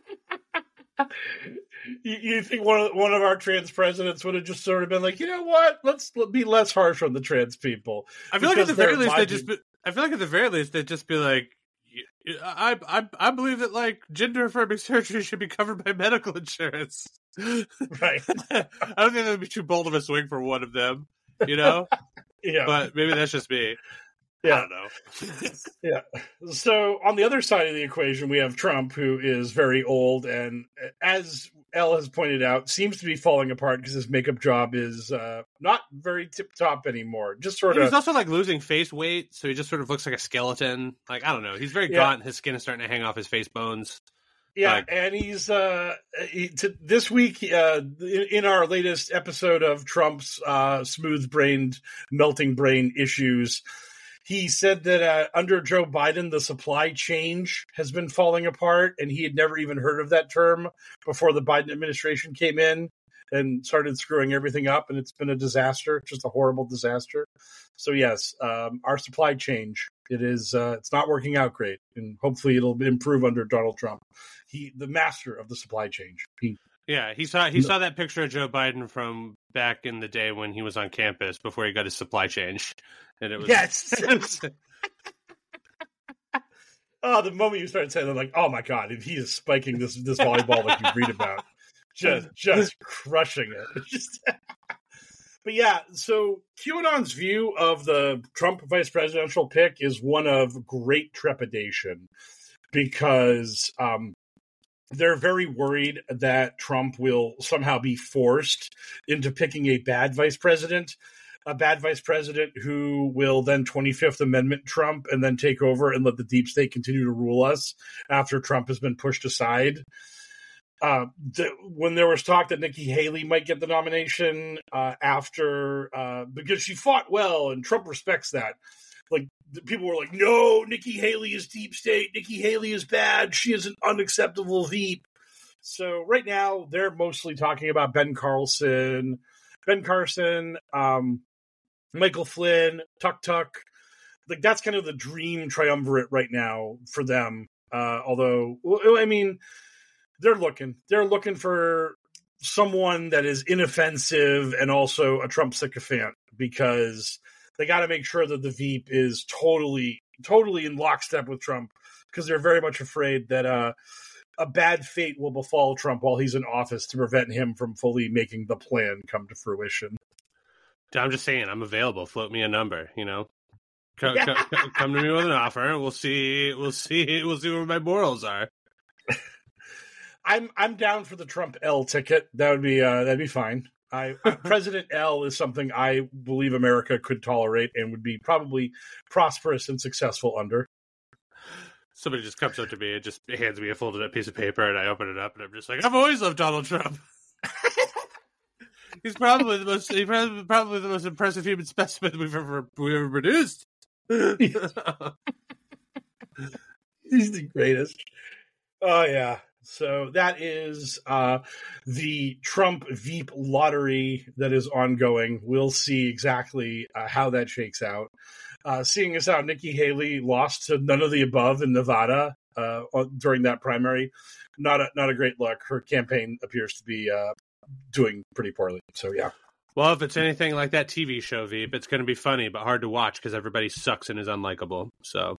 you think one of one of our trans presidents would have just sort of been like, you know what? Let's be less harsh on the trans people. I feel like at the very least they just. Be, I feel like at the very least they'd just be like, I I I believe that like gender affirming surgery should be covered by medical insurance. Right. I don't think that would be too bold of a swing for one of them, you know? Yeah. But maybe that's just me. Yeah. I don't know. Yeah. So on the other side of the equation, we have Trump, who is very old and, as Elle has pointed out, seems to be falling apart because his makeup job is uh, not very tip-top anymore. Just sort He's of... He's also like losing face weight, so he just sort of looks like a skeleton. Like, I don't know. He's very Yeah. gaunt. His skin is starting to hang off his face bones. Yeah, Like- and he's uh, he, to, this week uh, in, in our latest episode of Trump's uh, smooth-brained, melting brain issues, he said that uh, under Joe Biden, the supply chain has been falling apart, and he had never even heard of that term before the Biden administration came in and started screwing everything up, and it's been a disaster, just a horrible disaster. So yes, um, our supply chain, it is uh, it's not working out great, and hopefully it'll improve under Donald Trump. He, the master of the supply chain. He, Yeah, he saw he saw that picture of Joe Biden from back in the day when he was on campus before he got his supply change, and it was yes. Oh, the moment you started saying that, like, oh my god, he is spiking this this volleyball like you read about, just just crushing it. Just, but yeah, so QAnon's view of the Trump vice presidential pick is one of great trepidation because um, they're very worried that Trump will somehow be forced into picking a bad vice president. A bad vice president who will then twenty-fifth Amendment Trump and then take over and let the deep state continue to rule us after Trump has been pushed aside. Uh, the, when there was talk that Nikki Haley might get the nomination uh, after, uh, because she fought well and Trump respects that. Like, the people were like, no, Nikki Haley is deep state. Nikki Haley is bad. She is an unacceptable Veep. So right now they're mostly talking about Ben Carlson, Ben Carson, um, Michael Flynn, Tuk Tuk. Like, that's kind of the dream triumvirate right now for them. Uh, although, well, I mean, they're looking. They're looking for someone that is inoffensive and also a Trump sycophant because they got to make sure that the Veep is totally, totally in lockstep with Trump because they're very much afraid that uh, a bad fate will befall Trump while he's in office to prevent him from fully making the plan come to fruition. I'm just saying, I'm available. Float me a number, you know. Come, come, come to me with an offer. We'll see. We'll see. We'll see where my morals are. I'm I'm down for the Trump L ticket. That would be uh, that'd be fine. I President L is something I believe America could tolerate and would be probably prosperous and successful under. Somebody just comes up to me and just hands me a folded up piece of paper, and I open it up, and I'm just like, I've always loved Donald Trump. He's probably the most he's probably the most impressive human specimen we've ever we've ever produced. He's the greatest. Oh yeah. So that is uh, the Trump Veep lottery that is ongoing. We'll see exactly uh, how that shakes out. Uh, seeing as how Nikki Haley lost to none of the above in Nevada uh, during that primary, not a, not a great look. Her campaign appears to be uh, doing pretty poorly. So yeah. Well, if it's anything like that T V show, Veep, it's going to be funny but hard to watch because everybody sucks and is unlikable. So.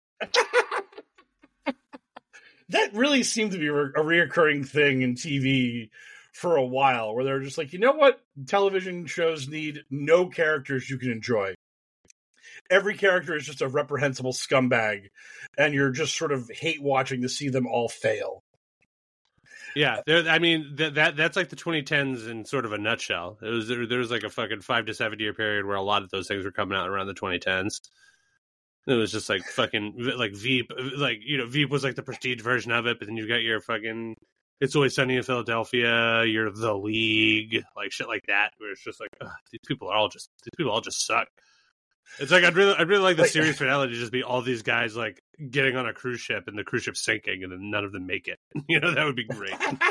That really seemed to be a reoccurring thing in T V for a while, where they're just like, you know what? Television shows need no characters you can enjoy. Every character is just a reprehensible scumbag, and you're just sort of hate watching to see them all fail. Yeah, I mean, that, that that's like the twenty tens in sort of a nutshell. It was there, there was like a fucking five to seven year period where a lot of those things were coming out around the twenty tens. It was just like fucking like Veep, like, you know, Veep was like the prestige version of it, but then you got your fucking It's Always Sunny in Philadelphia, you're The League, like shit like that, where it's just like, ugh, these people are all just these people all just suck. It's like I'd really I'd really like the series finale to just be all these guys like getting on a cruise ship and the cruise ship sinking and then none of them make it. You know, that would be great.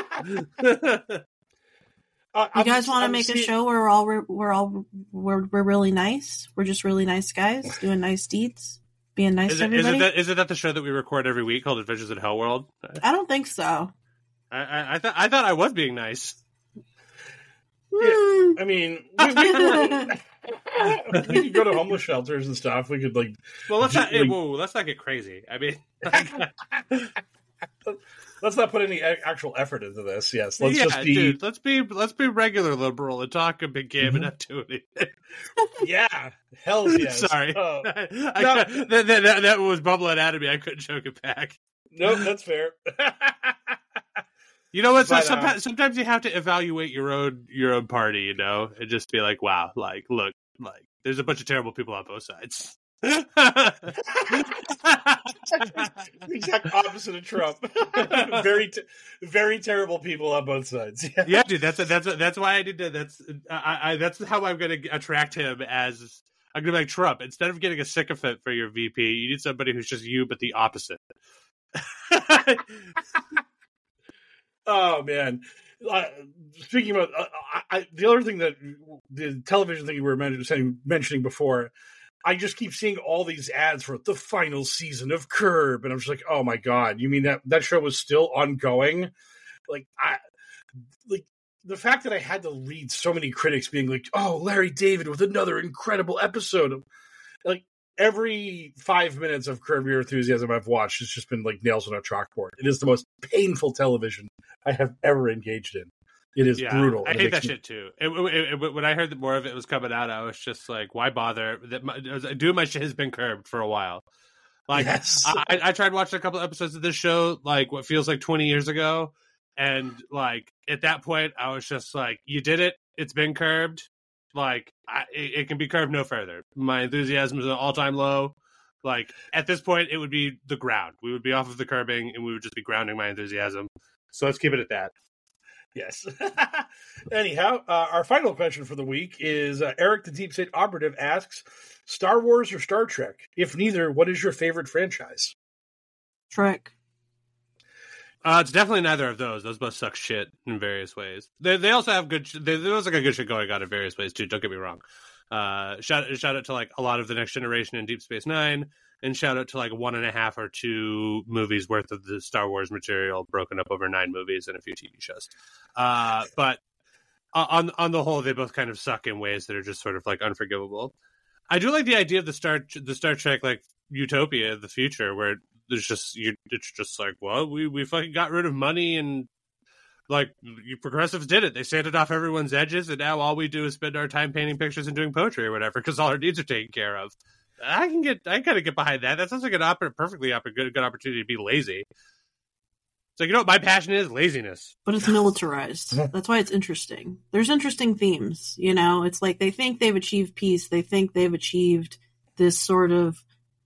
uh, you guys want to make seeing... a show where we're all we're, we're all we're we're really nice? We're just really nice guys doing nice deeds, being nice is to it, everybody. Is it, that, is it that the show that we record every week called Adventures in Hell World? I don't think so. I I, I thought I thought I was being nice. Yeah, I mean, we, we, we could go to homeless shelters and stuff. We could like, well, let's not. like, whoa, let's not get crazy. I mean, like, let's not put any actual effort into this. Yes, let's yeah, just be. Dude, let's be let's be regular liberal and talk a big game mm-hmm. and not do anything. Yeah, hell yes. Sorry, oh. I, no. I, that, that, that, that was bubbling out of me. I couldn't choke it back. Nope, that's fair. You know what? But, sometimes, uh, sometimes you have to evaluate your own your own party, you know, and just be like, "Wow, like, look, like, there's a bunch of terrible people on both sides." The exact opposite of Trump. very, te- very terrible people on both sides. Yeah, yeah dude. That's a, that's a, that's why I did that. That's I, I that's how I'm going to attract him as I'm going to be like Trump. Instead of getting a sycophant for your V P, you need somebody who's just you, but the opposite. Oh man! Uh, speaking about uh, I, I, the other thing that the television thing you were mentioning, mentioning before, I just keep seeing all these ads for the final season of Curb, and I'm just like, oh my god! You mean that that show was still ongoing? Like I, like the fact that I had to read so many critics being like, oh, Larry David with another incredible episode of, like. Every five minutes of Curb Your Enthusiasm I've watched has just been like nails on a chalkboard. It is the most painful television I have ever engaged in. It is yeah, brutal. I it hate that me... shit too. It, it, it, when I heard that more of it was coming out, I was just like, why bother? That my, doing my shit has been curbed for a while. Like, yes. I, I tried watching a couple episodes of this show, like what feels like twenty years ago. And like at that point, I was just like, you did it. It's been curbed. Like, I, it, it can be curved no further. My enthusiasm is at an all-time low. Like, at this point, it would be the ground. We would be off of the curbing, and we would just be grounding my enthusiasm. So let's keep it at that. Yes. Anyhow, uh, our final question for the week is uh, Eric the Deep State Operative asks, Star Wars or Star Trek? If neither, what is your favorite franchise? Trek. Uh, it's definitely neither of those. Those both suck shit in various ways. They they also have good. They, there's like a good shit going on in various ways too. Don't get me wrong. Uh, shout shout out to like a lot of the Next Generation and Deep Space Nine, and shout out to like one and a half or two movies worth of the Star Wars material broken up over nine movies and a few T V shows. Uh, but on on the whole, they both kind of suck in ways that are just sort of like unforgivable. I do like the idea of the Star the Star Trek like utopia of the future where. There's just you. It's just like, well, we, we fucking got rid of money and like you progressives did it. They sanded off everyone's edges, and now all we do is spend our time painting pictures and doing poetry or whatever because all our needs are taken care of. I can get, I gotta get behind that. That sounds like an op- perfectly op- good good opportunity to be lazy. It's like, you know what my passion is? Laziness. But it's militarized. That's why it's interesting. There's interesting themes. You know, it's like they think they've achieved peace. They think they've achieved this sort of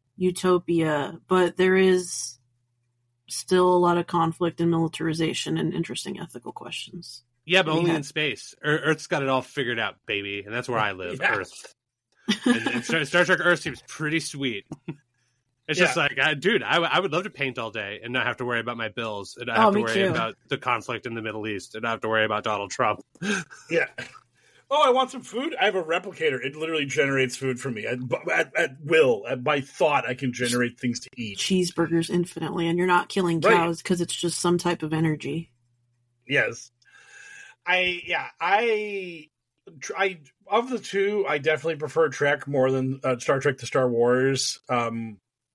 utopia, but there is still a lot of conflict and militarization and interesting ethical questions. Yeah, but only had... in space. Earth's got it all figured out, baby, and that's where I live. Yeah. Earth. and, and Star, Star Trek Earth seems pretty sweet. It's yeah. just like, I, dude, I, I would love to paint all day and not have to worry about my bills, and not oh, have to worry too. about the conflict in the Middle East, and not have to worry about Donald Trump. Yeah. Oh, I want some food? I have a replicator. It literally generates food for me. At, at, at will. At, by thought, I can generate things to eat. Cheeseburgers infinitely, and you're not killing cows because right. it's just some type of energy. Yes. I, yeah, I, I, of the two, I definitely prefer Trek more than uh, Star Trek to Star Wars. Um,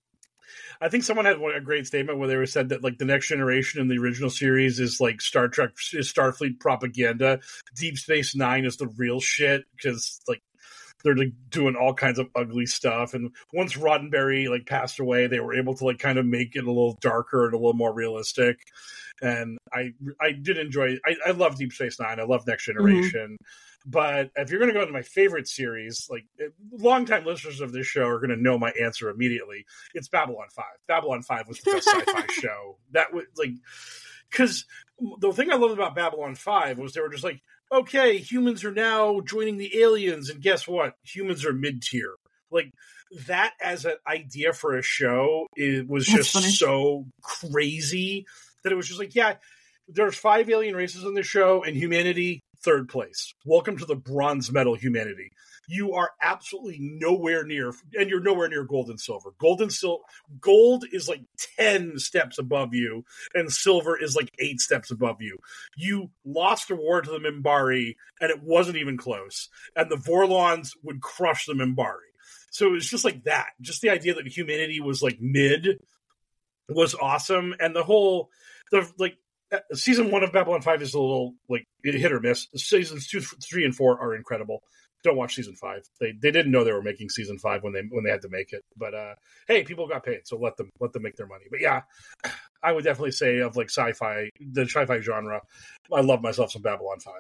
I think someone had a great statement where they were said that like the Next Generation in the original series is like Star Trek is Starfleet propaganda. Deep Space Nine is the real shit because like they're like doing all kinds of ugly stuff. And once Roddenberry like passed away, they were able to like kind of make it a little darker and a little more realistic. And I I did enjoy. I, I love Deep Space Nine. I love Next Generation. Mm-hmm. But if you're going to go into my favorite series, like longtime listeners of this show are going to know my answer immediately. It's Babylon five. Babylon five was the best sci-fi show. That was like, because the thing I loved about Babylon five was they were just like, okay, humans are now joining the aliens, and guess what? Humans are mid-tier. Like, that as an idea for a show, it was That's just funny. so crazy that it was just like, yeah, there's five alien races on the show, and humanity, third place. Welcome to the bronze medal humanity. You are absolutely nowhere near, and you're nowhere near gold and silver. Gold and sil- gold is like ten steps above you, and silver is like eight steps above you. You lost a war to the Minbari, and it wasn't even close. And the Vorlons would crush the Minbari. So it was just like that. Just the idea that humanity was like mid was awesome, and the whole the like season one of Babylon five is a little like hit or miss. Seasons two, three, and four are incredible. Don't watch season five. They they didn't know they were making season five when they when they had to make it. But uh, hey, people got paid, so let them let them make their money. But yeah, I would definitely say of like sci-fi, the sci-fi genre, I love myself some Babylon five.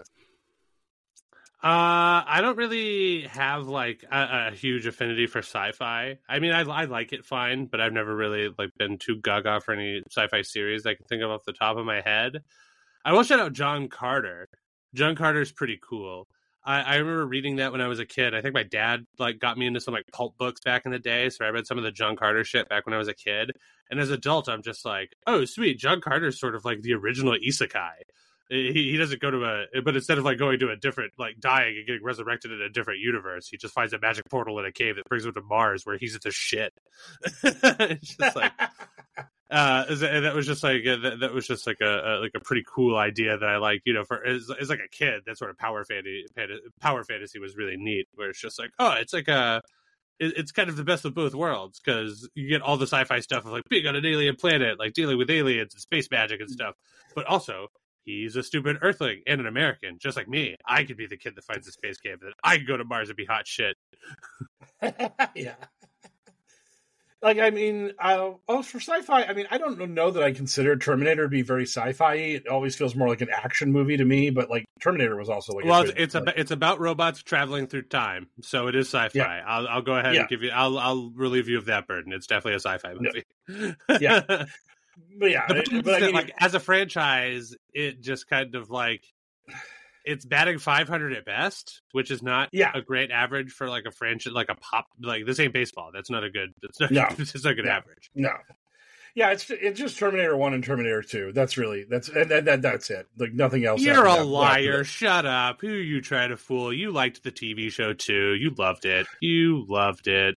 Uh, I don't really have like a, a huge affinity for sci-fi. I mean, I I like it fine, but I've never really like been too gaga for any sci-fi series I can think of off the top of my head. I will shout out John Carter. John Carter's pretty cool. I, I remember reading that when I was a kid. I think my dad like got me into some like pulp books back in the day, so I read some of the John Carter shit back when I was a kid. And as an adult, I'm just like, oh, sweet, John Carter's sort of like the original isekai. He he doesn't go to a, but instead of like going to a different, like dying and getting resurrected in a different universe, he just finds a magic portal in a cave that brings him to Mars, where he's at the shit. It's just like, uh, and that was just like that, that was just like a, a like a pretty cool idea that I like. You know, for as, as like a kid, that sort of power fantasy, power fantasy was really neat. Where it's just like, oh, it's like a. It's kind of the best of both worlds, because you get all the sci-fi stuff of like being on an alien planet, like dealing with aliens and space magic and stuff, but also. He's a stupid Earthling and an American, just like me. I could be the kid that finds the space cave. That I could go to Mars and be hot shit. Yeah. Like, I mean, uh, oh, for sci-fi, I mean, I don't know that I consider Terminator to be very sci-fi. It always feels more like an action movie to me, but like Terminator was also like. Well, a good, it's like, about it's about robots traveling through time, so it is sci-fi. Yeah. I'll I'll go ahead yeah. and give you. I'll I'll relieve you of that burden. It's definitely a sci-fi movie. Yeah. yeah. But yeah, the it, but I that, mean, like as a franchise, it just kind of like it's batting five hundred at best, which is not yeah. a great average for like a franchise, like a pop. Like this ain't baseball. That's not a good. That's not. No. It's not a good no. average. No. Yeah, it's it's just Terminator One and Terminator Two. That's really that's and that, that that's it. Like nothing else. You're a after liar. that. Shut up. Who are you trying to fool? You liked the T V show too. You loved it. You loved it.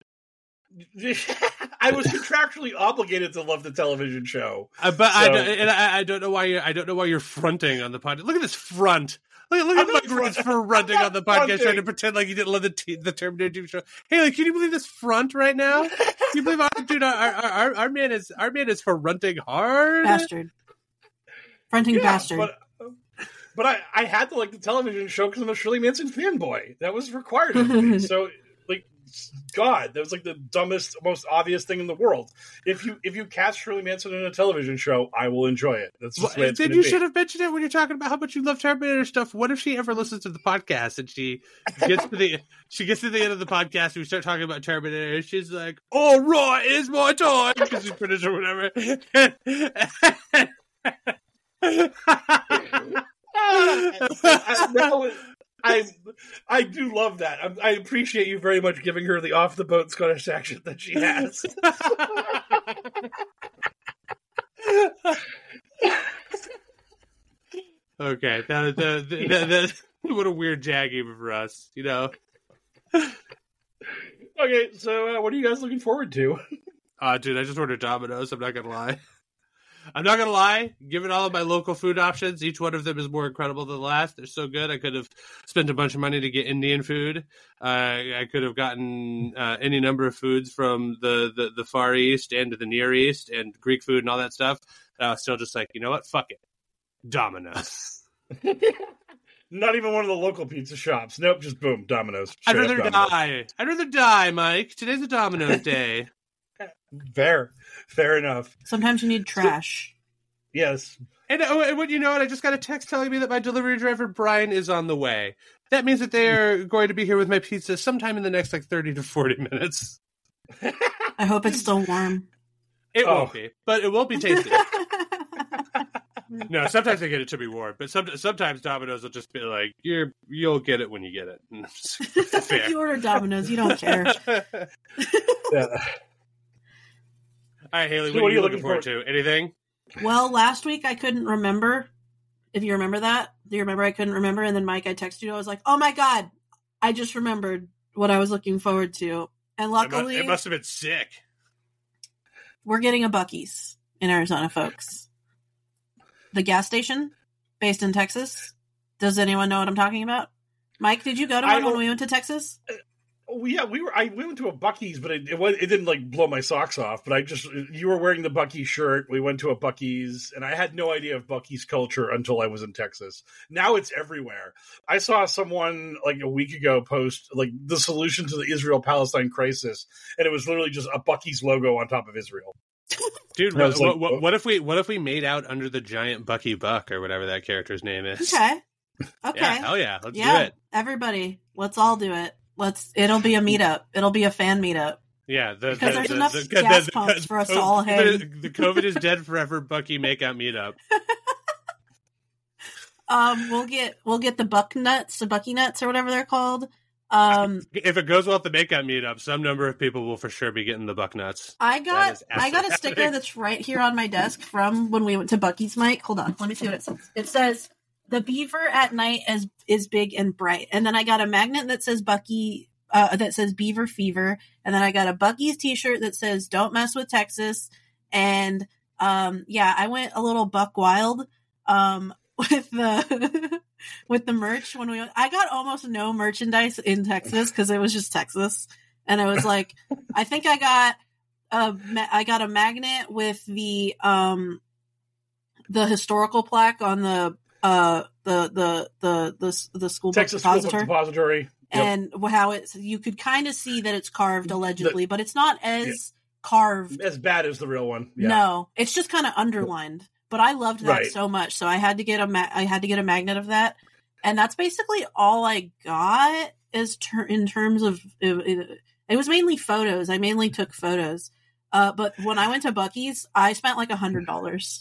I was contractually obligated to love the television show, uh, but so. I, don't, and I, I don't know why you're. I don't know why you're fronting on the podcast. Look at this front. Look, look at Mike Rhodes fronting on the podcast, fronting. Trying to pretend like you didn't love the t- the Terminator T V show. Hey, like, can you believe this front right now? Can you believe our dude? Our, our, our, our man is our man is fronting hard. Bastard, fronting yeah, bastard. But, but I, I had to like the television show because I'm a Shirley Manson fanboy. That was required of me. So. God, that was like the dumbest, most obvious thing in the world. If you if you cast Shirley Manson in a television show, I will enjoy it. That's just well, then you be. should have mentioned it when you're talking about how much you love Terminator stuff. What if she ever listens to the podcast and she gets to the she gets to the end of the podcast and we start talking about Terminator and she's like, "All right, it's my time," because she's British or whatever. I, that was, I I do love that. I, I appreciate you very much giving her the off the boat Scottish accent that she has. Okay, that, that, that, that, that, what a weird jag even for us, you know. Okay, so uh, what are you guys looking forward to? Uh, dude, I just ordered Domino's. I'm not gonna lie. I'm not going to lie, given all of my local food options, each one of them is more incredible than the last. They're so good. I could have spent a bunch of money to get Indian food. Uh, I could have gotten uh, any number of foods from the, the, the Far East and the Near East and Greek food and all that stuff. And I was still just like, you know what? Fuck it. Domino's. Not even one of the local pizza shops. Nope, just boom, Domino's. I'd rather Domino's. die. I'd rather die, Mike. Today's a Domino's day. Fair. Fair enough. Sometimes you need trash. Yes. And, oh, and what you know what? I just got a text telling me that my delivery driver, Brian, is on the way. That means that they are going to be here with my pizza sometime in the next, like, thirty to forty minutes. I hope it's still warm. It oh. won't be, but it will be tasty. No, sometimes they get it to be warm, but some, sometimes Domino's will just be like, "You're you'll get it when you get it." If you order Domino's, you don't care. Yeah. All right, Haley, So what, are you looking forward to? Anything? Well, last week I couldn't remember. If you remember that, do you remember I couldn't remember? And then Mike, I texted you. I was like, "Oh my god, I just remembered what I was looking forward to." And luckily, it, mu- it must have been sick. We're getting a Buc-ee's in Arizona, folks. The gas station based in Texas. Does anyone know what I'm talking about? Mike, did you go to one when we went to Texas? Oh, yeah, we were. I we went to a Buc-ee's, but it, it was it didn't like blow my socks off. But I just you were wearing the Buc-ee's shirt. We went to a Buc-ee's, and I had no idea of Buc-ee's culture until I was in Texas. Now it's everywhere. I saw someone like a week ago post like the solution to the Israel-Palestine crisis, and it was literally just a Buc-ee's logo on top of Israel. Dude, what, like, what, what, what if we what if we made out under the giant Bucky Buck or whatever that character's name is? Okay. Okay. Yeah, hell yeah, let's yeah, do it. Everybody, let's all do it. Let's. It'll be a meetup. It'll be a fan meetup. Yeah, the, because the, there's the, enough the, gas the, pumps the, for us the, to all hang. The, the COVID is dead forever. Bucky makeout meetup. um, we'll get we'll get the buck nuts, the Bucky nuts, or whatever they're called. Um, if it goes well at the makeout meetup, some number of people will for sure be getting the buck nuts. I got I got a sticker happening. That's right here on my desk from when we went to Buc-ee's. Mike, hold on, let me see what it says. It says the beaver at night is is big and bright, and then I got a magnet that says Bucky. Uh, that says Beaver Fever, and then I got a Buc-ee's t-shirt that says Don't Mess with Texas, and um, yeah, I went a little buck wild um, with the with the merch when we went. I got almost no merchandise in Texas because it was just Texas, and I was like, I think I got a I got a magnet with the um the historical plaque on the uh the the the the, the school Texas book School depository. Book Depository. And yep. how it's, you could kind of see that it's carved allegedly, the, but it's not as yeah. carved. As bad as the real one. Yeah. No, it's just kind of underlined, but I loved that right. so much. So I had to get a, ma- I had to get a magnet of that. And that's basically all I got is ter- in terms of, it, it, it was mainly photos. I mainly took photos. Uh, but when I went to Buc-ee's, I spent like a hundred dollars.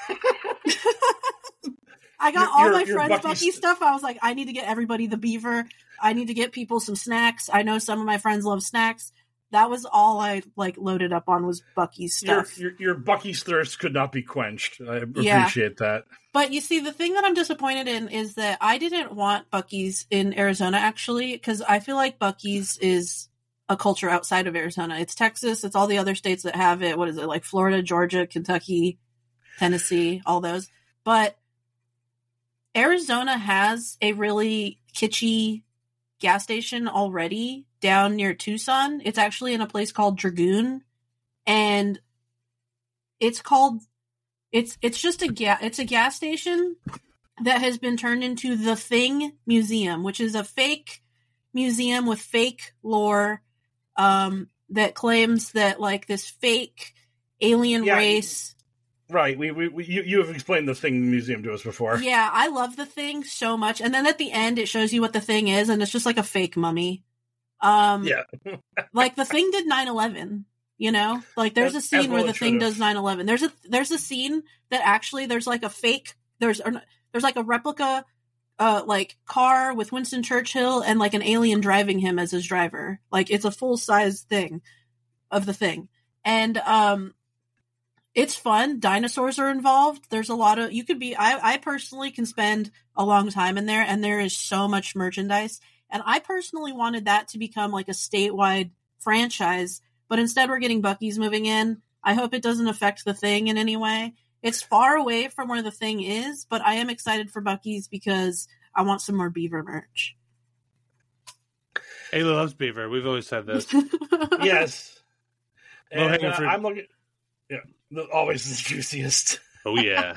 I got all your, my your friends' Buc-ee's... Buc-ee's stuff. I was like, I need to get everybody the beaver. I need to get people some snacks. I know some of my friends love snacks. That was all I like loaded up on was Buc-ee's stuff. Your, your, your Buc-ee's thirst could not be quenched. I yeah. appreciate that. But you see, the thing that I'm disappointed in is that I didn't want Buc-ee's in Arizona, actually, because I feel like Buc-ee's is a culture outside of Arizona. It's Texas. It's all the other states that have it. What is it? Like Florida, Georgia, Kentucky, Tennessee, all those. But Arizona has a really kitschy gas station already down near Tucson. It's actually in a place called Dragoon, and it's called it's it's just a gas it's a gas station that has been turned into the Thing Museum, which is a fake museum with fake lore um that claims that like this fake alien yeah, race. Right. We, we, we you, you have explained the Thing Museum to us before. Yeah, I love the Thing so much. And then at the end, it shows you what the Thing is, and it's just like a fake mummy. Um, yeah. like the Thing did nine eleven, you know? Like there's as, a scene well where the Thing does nine eleven. There's a there's a scene that actually there's like a fake there's there's like a replica uh like car with Winston Churchill and like an alien driving him as his driver. Like it's a full size thing of the Thing. And um it's fun. Dinosaurs are involved. There's a lot of, you could be, I, I personally can spend a long time in there, and there is so much merchandise. And I personally wanted that to become like a statewide franchise, but instead we're getting Buc-ee's moving in. I hope it doesn't affect the Thing in any way. It's far away from where the Thing is, but I am excited for Buc-ee's because I want some more beaver merch. Ayla loves beaver. We've always said this. Yes. And, and, uh, for... I'm looking, yeah. Always the juiciest. Oh, yeah.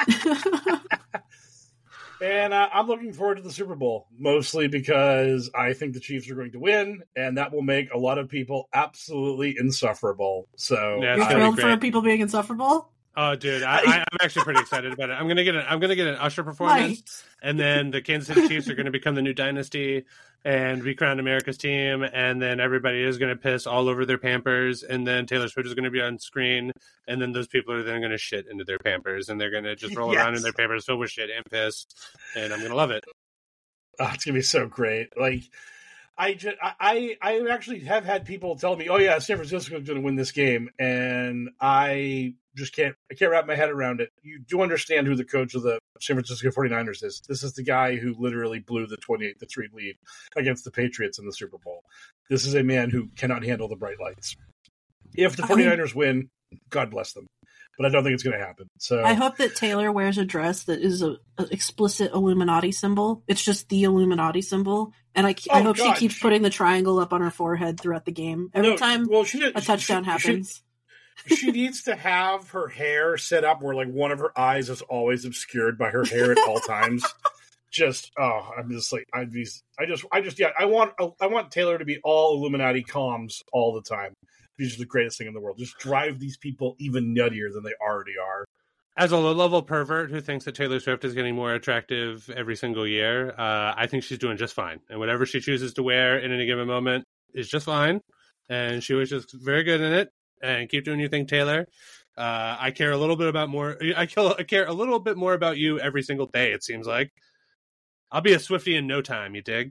And uh, I'm looking forward to the Super Bowl, mostly because I think the Chiefs are going to win, and that will make a lot of people absolutely insufferable. So yeah, You're thrilled for people being insufferable? Oh, dude, I, I, I'm actually pretty excited about it. I'm gonna get an I'm gonna get an Usher performance, right. And then the Kansas City Chiefs are gonna become the new dynasty and be crowned America's team, and then everybody is gonna piss all over their Pampers, and then Taylor Swift is gonna be on screen, and then those people are then gonna shit into their Pampers, and they're gonna just roll yes. around in their Pampers filled with shit and piss, and I'm gonna love it. Oh, it's gonna be so great. Like. I, just, I I actually have had people tell me, "Oh yeah, San Francisco is going to win this game," and I just can't I can't wrap my head around it. You do understand who the coach of the San Francisco forty-niners is. This is the guy who literally blew the twenty-eight to three lead against the Patriots in the Super Bowl. This is a man who cannot handle the bright lights. If the forty-niners win, God bless them. But I don't think it's going to happen. So I hope that Taylor wears a dress that is a, a explicit Illuminati symbol. It's just the Illuminati symbol, and I, oh, I hope God. she keeps putting the triangle up on her forehead throughout the game. Every no, time well, she did, a touchdown she, happens. She, she needs to have her hair set up where like one of her eyes is always obscured by her hair at all times. Just oh, I'm just like I'd be, I just I just yeah I want I want Taylor to be all Illuminati comms all the time. These are the greatest thing in the world. Just drive these people even nuttier than they already are. As a low-level pervert who thinks that Taylor Swift is getting more attractive every single year, uh, I think she's doing just fine. And whatever she chooses to wear in any given moment is just fine. And she was just very good in it. And keep doing your thing, Taylor. Uh, I care a little bit about more. I care a little bit more about you every single day, it seems like. I'll be a Swiftie in no time, you dig?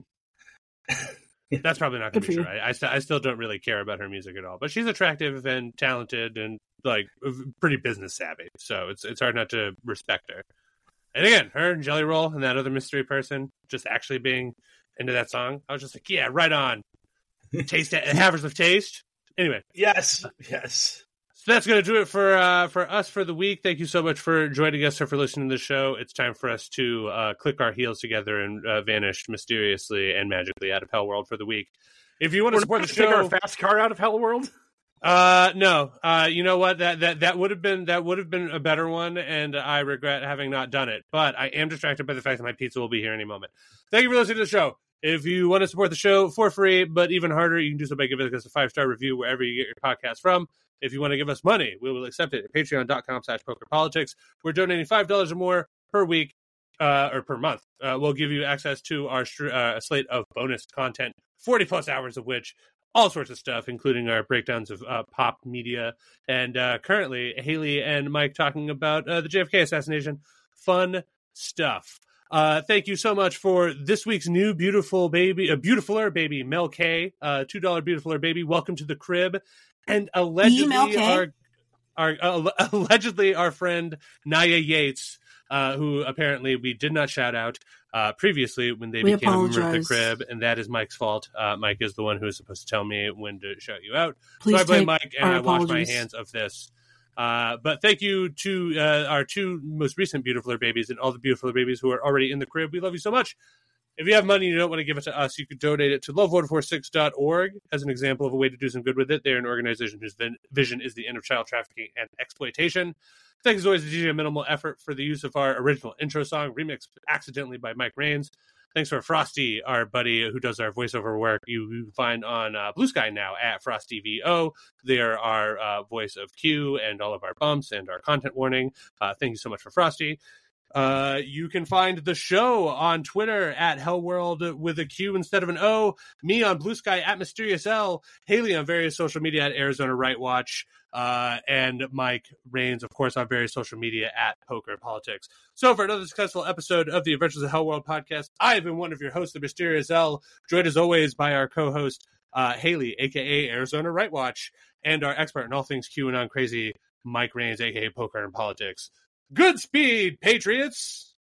That's probably not going to be true. I, I, st- I still don't really care about her music at all, but she's attractive and talented and like pretty business savvy. So it's it's hard not to respect her. And again, her and Jelly Roll and that other mystery person just actually being into that song. I was just like, yeah, right on. Taste havers of taste. Anyway, yes, yes. So that's going to do it for uh, for us for the week. Thank you so much for joining us or for listening to the show. It's time for us to uh, click our heels together and uh, vanish mysteriously and magically out of Hell World for the week. If you want to support the show, take our fast car out of Hell World. Uh, no. Uh, you know what? That that that would have been that would have been a better one, and I regret having not done it. But I am distracted by the fact that my pizza will be here any moment. Thank you for listening to the show. If you want to support the show for free, but even harder, you can do so by giving us a five-star review wherever you get your podcast from. If you want to give us money, we will accept it at patreon.com slash pokerpolitics. We're donating five dollars or more per week uh, or per month. Uh, we'll give you access to our uh, slate of bonus content, forty plus hours of which, all sorts of stuff, including our breakdowns of uh, pop media. And uh, currently, Haley and Mike talking about uh, the J F K assassination. Fun stuff. Uh, thank you so much for this week's new beautiful baby, a beautifuler baby, Mel K, uh, two dollar beautifuler baby. Welcome to the crib. And allegedly our, our uh, allegedly our friend Naya Yates, uh, who apparently we did not shout out uh, previously when they we became apologize. a member of the crib, and that is Mike's fault. Uh, Mike is the one who is supposed to tell me when to shout you out. Please so I blame take Mike, and our I wash my apologies. hands of this. Uh, but thank you to uh, our two most recent beautifuler babies and all the beautifuler babies who are already in the crib. We love you so much. If you have money and you don't want to give it to us, you could donate it to love one four six dot org as an example of a way to do some good with it. They're an organization whose vision is the end of child trafficking and exploitation. Thanks as always to D J Minimal Effort for the use of our original intro song, remixed accidentally by Mike Rains. Thanks for Frosty, our buddy who does our voiceover work. You, you find on uh, Blue Sky now at Frosty V O. They're our uh, voice of Q and all of our bumps and our content warning. Uh, thank you so much for Frosty. Uh, you can find the show on Twitter at Hellworld with a Q instead of an O. Me on Blue Sky at Mysterious L. Haley on various social media at Arizona Right Watch. Uh, and Mike Rains, of course, on various social media at Poker Politics. So for another successful episode of the Adventures of Hellworld podcast, I have been one of your hosts, the Mysterious L, joined as always by our co-host, uh, Haley, a k a. Arizona Right Watch, and our expert in all things QAnon crazy, Mike Rains, a k a. Poker and Politics. Good speed, Patriots!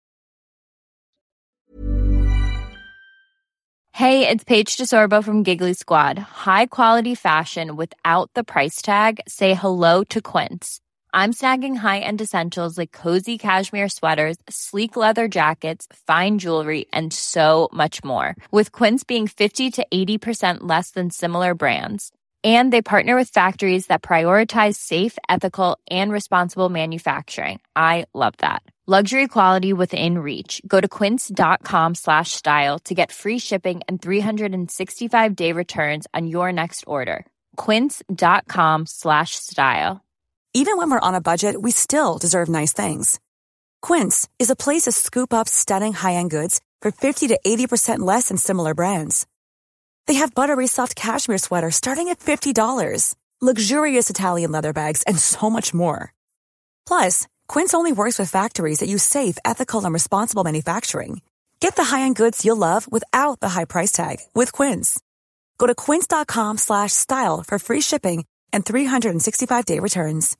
Hey, it's Paige DeSorbo from Giggly Squad. High quality fashion without the price tag. Say hello to Quince. I'm snagging high-end essentials like cozy cashmere sweaters, sleek leather jackets, fine jewelry, and so much more. With Quince being fifty to eighty percent less than similar brands. And they partner with factories that prioritize safe, ethical, and responsible manufacturing. I love that. Luxury quality within reach. Go to quince.com slash style to get free shipping and three sixty-five day returns on your next order. Quince.com slash style. Even when we're on a budget, we still deserve nice things. Quince is a place to scoop up stunning high-end goods for fifty to eighty percent less than similar brands. They have buttery soft cashmere sweaters starting at fifty dollars, luxurious Italian leather bags, and so much more. Plus, Quince only works with factories that use safe, ethical, and responsible manufacturing. Get the high-end goods you'll love without the high price tag with Quince. Go to quince.com slash style for free shipping and three sixty-five day returns.